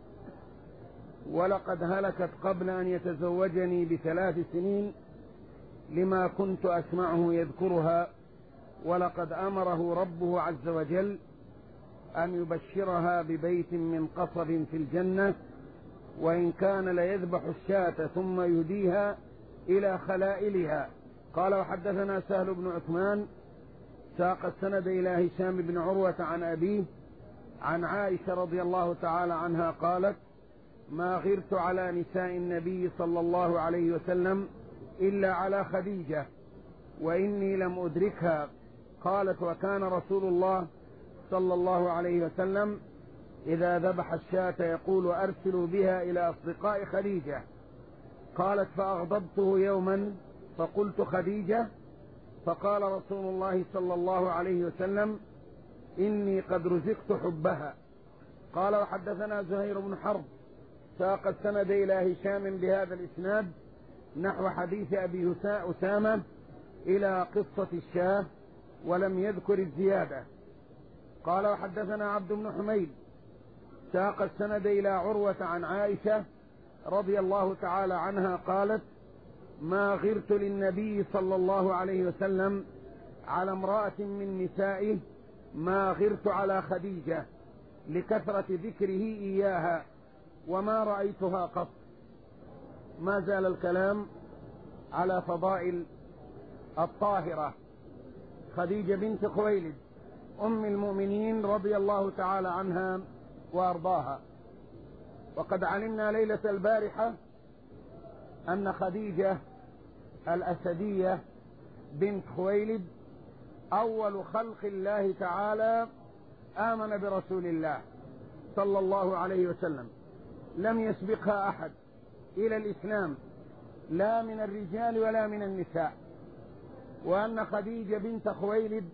ولقد هلكت قبل أن يتزوجني ب3 سنين لما كنت أسمعه يذكرها، ولقد أمره ربه عز وجل أن يبشرها ببيت من قصب في الجنة، وإن كان ليذبح الشاة ثم يهديها إلى خلائلها. قال: وحدثنا سهل بن عثمان ساق السند إلى هشام بن عروة عن أبيه عن عائشة رضي الله تعالى عنها قالت: ما غرت على نساء النبي صلى الله عليه وسلم إلا على خديجة، وإني لم أدركها. قالت: وكان رسول الله صلى الله عليه وسلم إذا ذبح الشاة يقول: أرسلوا بها إلى أصدقاء خديجة. قالت: فأغضبته يوما فقلت: خديجة؟ فقال رسول الله صلى الله عليه وسلم: إني قد رزقت حبها، قال وحدثنا زهير بن حرب ساق السند إلى هشام بهذا الإسناد نحو حديث أبي أسامة إلى قصة الشاه ولم يذكر الزيادة. قال وحدثنا عبد بن حميد ساق السند إلى عروة عن عائشة رضي الله تعالى عنها قالت ما غرت للنبي صلى الله عليه وسلم على امرأة من نسائه ما غرت على خديجة لكثرة ذكره إياها وما رأيتها قط. ما زال الكلام على فضائل الطاهرة خديجة بنت خويلد أم المؤمنين رضي الله تعالى عنها وأرضاها. وقد علمنا ليلة البارحة أن خديجة الأسدية بنت خويلد أول خلق الله تعالى آمن برسول الله صلى الله عليه وسلم، لم يسبقها أحد إلى الإسلام لا من الرجال ولا من النساء. وأن خديجة بنت خويلد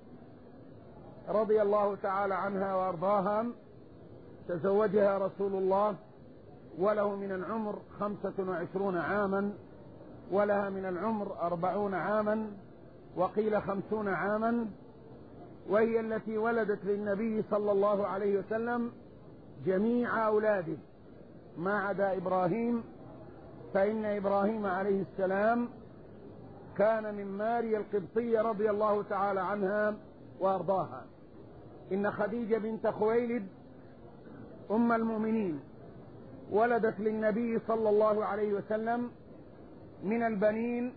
رضي الله تعالى عنها وأرضاها تزوجها رسول الله وله من العمر 25 عاما ولها من العمر 40 عاما وقيل 50 عاما، وهي التي ولدت للنبي صلى الله عليه وسلم جميع أولاده ما عدا إبراهيم، فإن إبراهيم عليه السلام كان من ماريا القبطية رضي الله تعالى عنها وأرضاها. إن خديجة بنت خويلد أم المؤمنين ولدت للنبي صلى الله عليه وسلم من البنين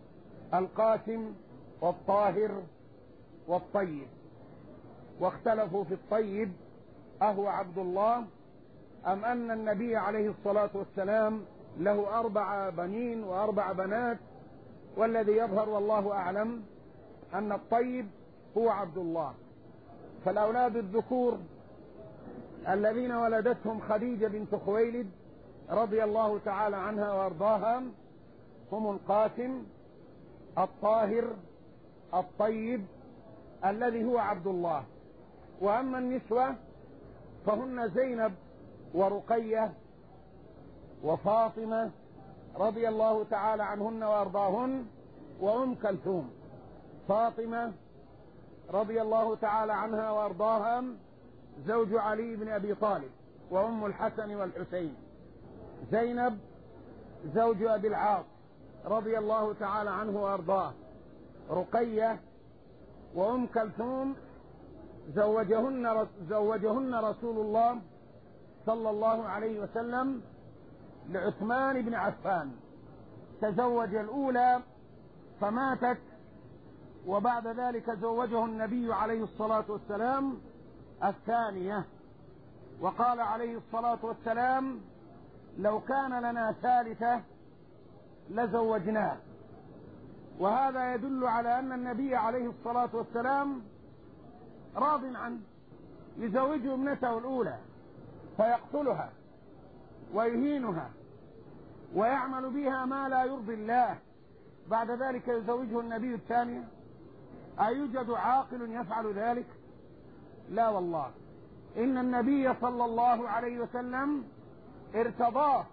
القاسم والطاهر والطيب، واختلفوا في الطيب أهو عبد الله أم أن النبي عليه الصلاة والسلام له 4 بنين و4 بنات، والذي يظهر والله أعلم أن الطيب هو عبد الله. فالأولاد الذكور الذين ولدتهم خديجة بنت خويلد رضي الله تعالى عنها وارضاها هم القاسم الطاهر الطيب الذي هو عبد الله. وأما النسوة فهن زينب ورقية وفاطمة رضي الله تعالى عنهن وارضاهن وأم كلثوم. فاطمة رضي الله تعالى عنها وارضاها زوج علي بن أبي طالب وأم الحسن والحسين. زينب زوج أبي العاص رضي الله تعالى عنه وارضاه. رقية وأم كلثوم زوجهن رسول الله صلى الله عليه وسلم لعثمان بن عفان. تزوج الأولى فماتت، وبعد ذلك زوجه النبي عليه الصلاة والسلام الثانية، وقال عليه الصلاة والسلام لو كان لنا ثالثة لزوجناه. وهذا يدل على أن النبي عليه الصلاة والسلام راض عنه، يزوجه ابنته الأولى فيقتلها ويهينها ويعمل بها ما لا يرضي الله، بعد ذلك يزوجه النبي الثانية. أيوجد عاقل يفعل ذلك؟ لا والله. إن النبي صلى الله عليه وسلم ارتضاه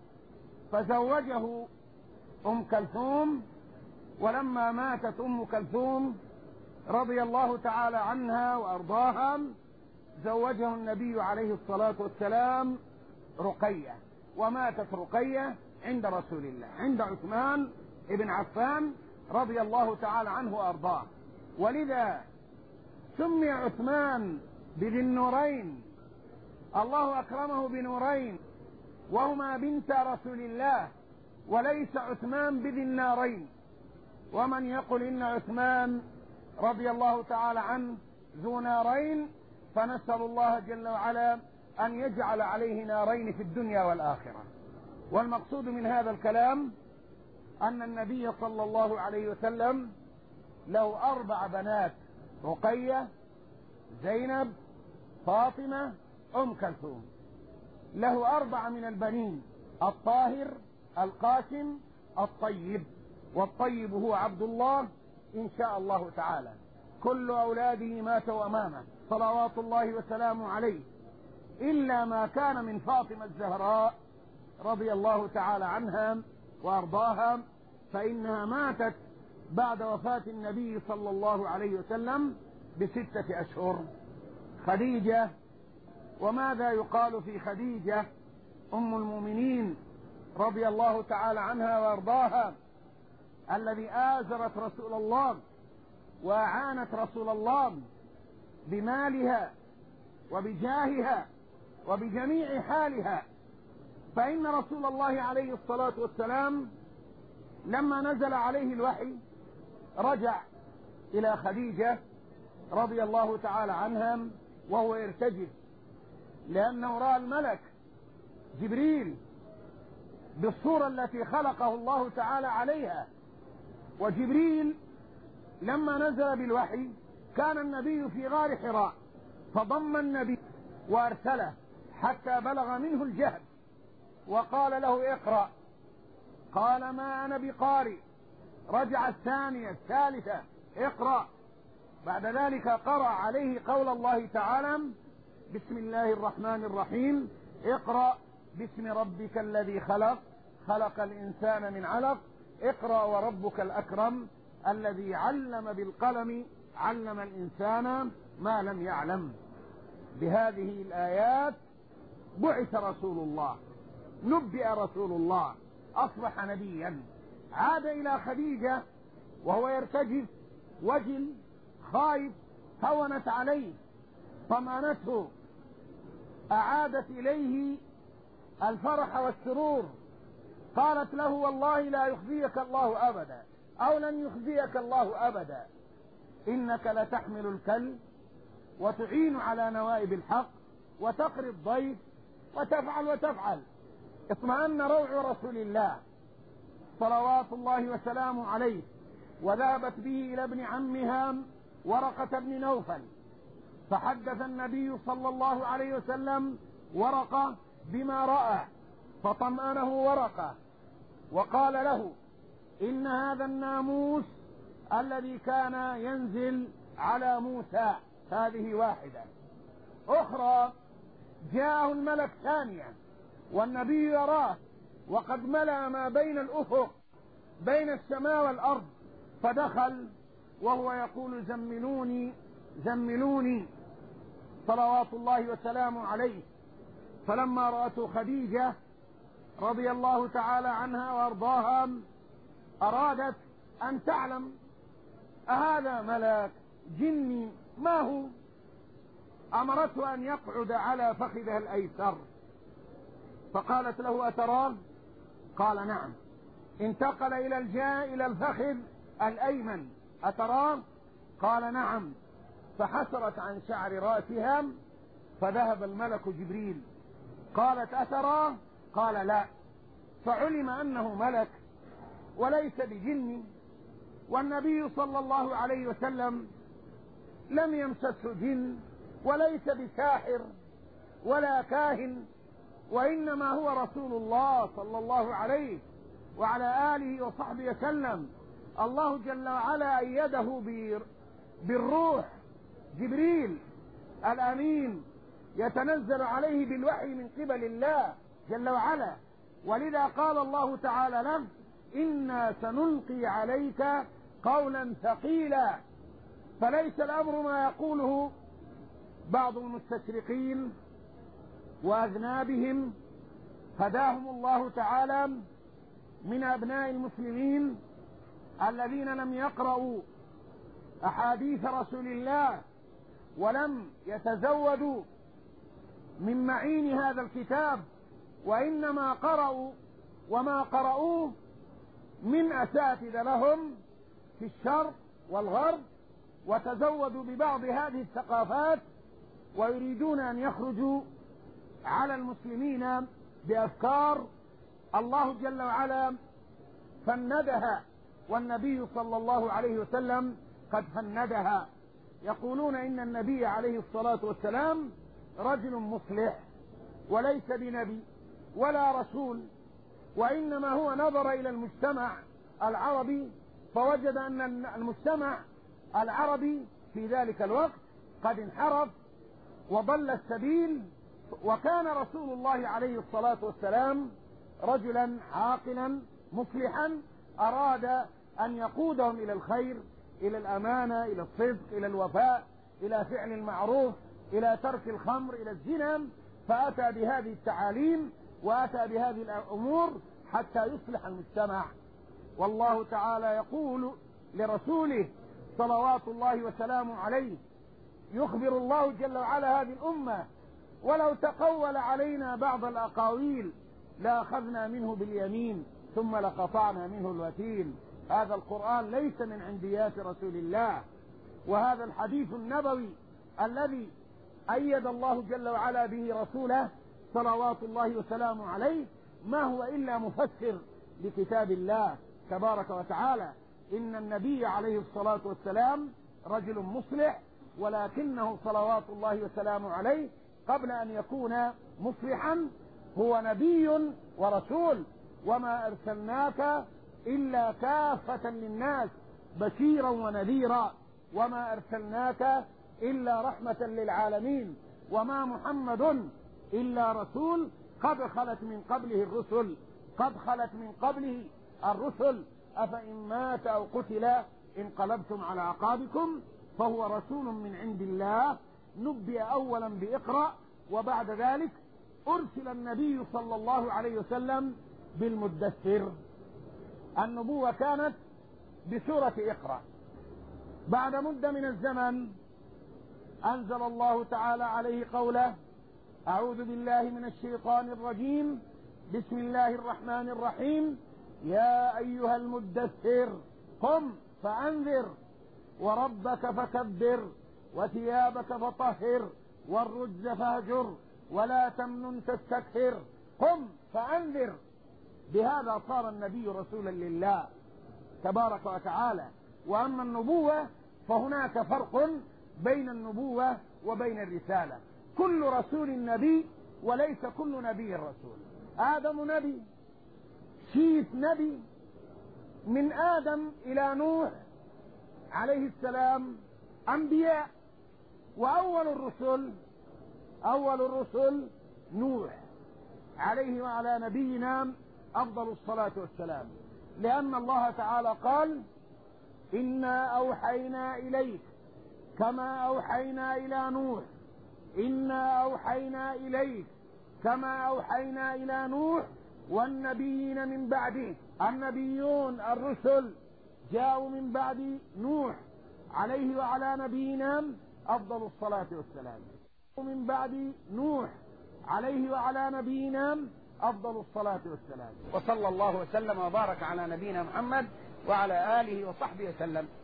فزوجه أم كلثوم، ولما ماتت أم كلثوم رضي الله تعالى عنها وأرضاها زوجه النبي عليه الصلاة والسلام رقية، وماتت رقية عند رسول الله عند عثمان بن عفان رضي الله تعالى عنه وأرضاه. ولذا سمي عثمان بذي النورين، الله أكرمه بنورين وهما بنت رسول الله، وليس عثمان بذي النارين. ومن يقل إن عثمان رضي الله تعالى عنه ذو نارين فنسأل الله جل وعلا أن يجعل عليه نارين في الدنيا والآخرة. والمقصود من هذا الكلام أن النبي صلى الله عليه وسلم له 4 بنات: رقية، زينب، فاطمة، أم كلثوم. له 4 من البنين: الطاهر، القاسم، الطيب. والطيب هو عبد الله إن شاء الله تعالى. كل أولاده ماتوا أمامه صلوات الله وسلامه عليه، إلا ما كان من فاطمة الزهراء رضي الله تعالى عنها وأرضاها، فإنها ماتت بعد وفاة النبي صلى الله عليه وسلم ب6 أشهر. خديجة، وماذا يقال في خديجة أم المؤمنين رضي الله تعالى عنها وأرضاها، الذي آزرت رسول الله وأعانت رسول الله بمالها وبجاهها وبجميع حالها. فإن رسول الله عليه الصلاة والسلام لما نزل عليه الوحي رجع إلى خديجة رضي الله تعالى عنها وهو يرتجف، لأنه رأى الملك جبريل بالصورة التي خلقه الله تعالى عليها. وجبريل لما نزل بالوحي كان النبي في غار حراء، فضم النبي وأرسله حتى بلغ منه الجهد وقال له اقرأ، قال ما أنا بقارئ. رجع الثانية الثالثة اقرأ. بعد ذلك قرأ عليه قول الله تعالى بسم الله الرحمن الرحيم اقرأ باسم ربك الذي خلق، خلق الإنسان من علق، اقرأ وربك الأكرم الذي علم بالقلم، علم الإنسان ما لم يعلم. بهذه الآيات بعث رسول الله، نبئ رسول الله، أصبح نبيا. عاد إلى خديجة وهو يرتجف وجل خايف، هونت عليه، طمأنته، أعادت إليه الفرح والسرور. قالت له والله لا يخزيك الله أبدا، أو لن يخزيك الله أبدا، إنك لتحمل الكل وتعين على نوائب الحق وتقري الضيف وتفعل وتفعل. اطمأن روع رسول الله صلوات الله وسلامه عليه، وذهبت به إلى ابن عمها ورقة بن نوفل، فحدث النبي صلى الله عليه وسلم ورقة بما رأى، فطمأنه ورقة وقال له إن هذا الناموس الذي كان ينزل على موسى، هذه واحدة. أخرى جاءه الملك ثانية والنبي يراه وقد ملأ ما بين الأفق بين السماء والأرض، فدخل وهو يقول زملوني زملوني صلوات الله وسلامه عليه. فلما رأته خديجة رضي الله تعالى عنها وأرضاها أرادت أن تعلم أهذا ملك جني ما هو؟ أمرته أن يقعد على فخذها الأيسر، فقالت له أتراه؟ قال نعم. انتقل إلى الفخذ الأيمن، أتراه؟ قال نعم. فحسرت عن شعر رأسها، فذهب الملك جبريل. قالت أتراه؟ قال لا. فعلم أنه ملك وليس بجن، والنبي صلى الله عليه وسلم لم يمسسه جن وليس بساحر ولا كاهن، وإنما هو رسول الله صلى الله عليه وعلى آله وصحبه وسلم. الله جل وعلا أيده بالروح، جبريل الأمين يتنزل عليه بالوحي من قبل الله جل وعلا. ولذا قال الله تعالى له إنا سنلقي عليك قولا ثقيلا. فليس الأمر ما يقوله بعض المستشرقين وأذنابهم هداهم الله تعالى من أبناء المسلمين الذين لم يقرأوا أحاديث رسول الله ولم يتزودوا من معين هذا الكتاب، وإنما قرأوا وما قرأوه من أساتذة لهم في الشرق والغرب، وتزودوا ببعض هذه الثقافات، ويريدون أن يخرجوا على المسلمين بأفكار الله جل وعلا فندها، والنبي صلى الله عليه وسلم قد فندها. يقولون إن النبي عليه الصلاة والسلام رجل مصلح وليس بنبي ولا رسول، وإنما هو نظر إلى المجتمع العربي فوجد أن المجتمع العربي في ذلك الوقت قد انحرف وضل السبيل، وكان رسول الله عليه الصلاة والسلام رجلا عاقلا مصلحا أراد أن يقودهم إلى الخير، إلى الأمانة، إلى الصدق، إلى الوفاء، إلى فعل المعروف، إلى ترك الخمر، إلى الزنا، فأتى بهذه التعاليم وأتى بهذه الأمور حتى يصلح المجتمع. والله تعالى يقول لرسوله صلوات الله وسلامه عليه، يخبر الله جل وعلا هذه الأمة: ولو تقول علينا بعض الأقاويل لأخذنا منه باليمين ثم لقطعنا منه الوتين. هذا القرآن ليس من عنديات رسول الله، وهذا الحديث النبوي الذي أيد الله جل وعلا به رسوله صلوات الله وسلامه عليه ما هو إلا مفسر لكتاب الله تبارك وتعالى. إن النبي عليه الصلاة والسلام رجل مصلح، ولكنه صلوات الله وسلامه عليه قبل أن يكون مصلحا هو نبي ورسول. وما أرسلناك إلا كافة للناس بشيرا ونذيرا، وما أرسلناك إلا رحمة للعالمين، وما محمد إلا رسول قد خلت من قبله الرسل أفإن مات أو قتل انقلبتم على أعقابكم. فهو رسول من عند الله، نبئ أولا بإقرأ، وبعد ذلك أرسل النبي صلى الله عليه وسلم بالمدثر. النبوة كانت بسورة إقرأ. بعد مدة من الزمن أنزل الله تعالى عليه قوله: أعوذ بالله من الشيطان الرجيم، بسم الله الرحمن الرحيم، يا أيها المدثر قم فأنذر وربك فكبر وثيابك فطهر والرجز فاهجر ولا تمنن تستكثر. قم فأنذر. بهذا صار النبي رسولا لله تبارك وتعالى. وأما النبوة فهناك فرق بين النبوة وبين الرسالة. كل رسول نبي وليس كل نبي رسول. آدم نبي، شيث نبي، من آدم إلى نوح عليه السلام أنبياء. وأول الرسل نوح عليه وعلى نبينا أفضل الصلاة والسلام، لأن الله تعالى قال: إنا أوحينا إليك كما أوحينا إلى نوح، إنا أوحينا إليك كما أوحينا إلى نوح والنبيين من بعده. النبيون الرسل جاءوا من بعد نوح عليه وعلى نبينا أفضل الصلاة والسلام، من بعد نوح عليه وعلى نبينا أفضل الصلاة والسلام. وصلى الله وسلم وبارك على نبينا محمد وعلى آله وصحبه وسلم.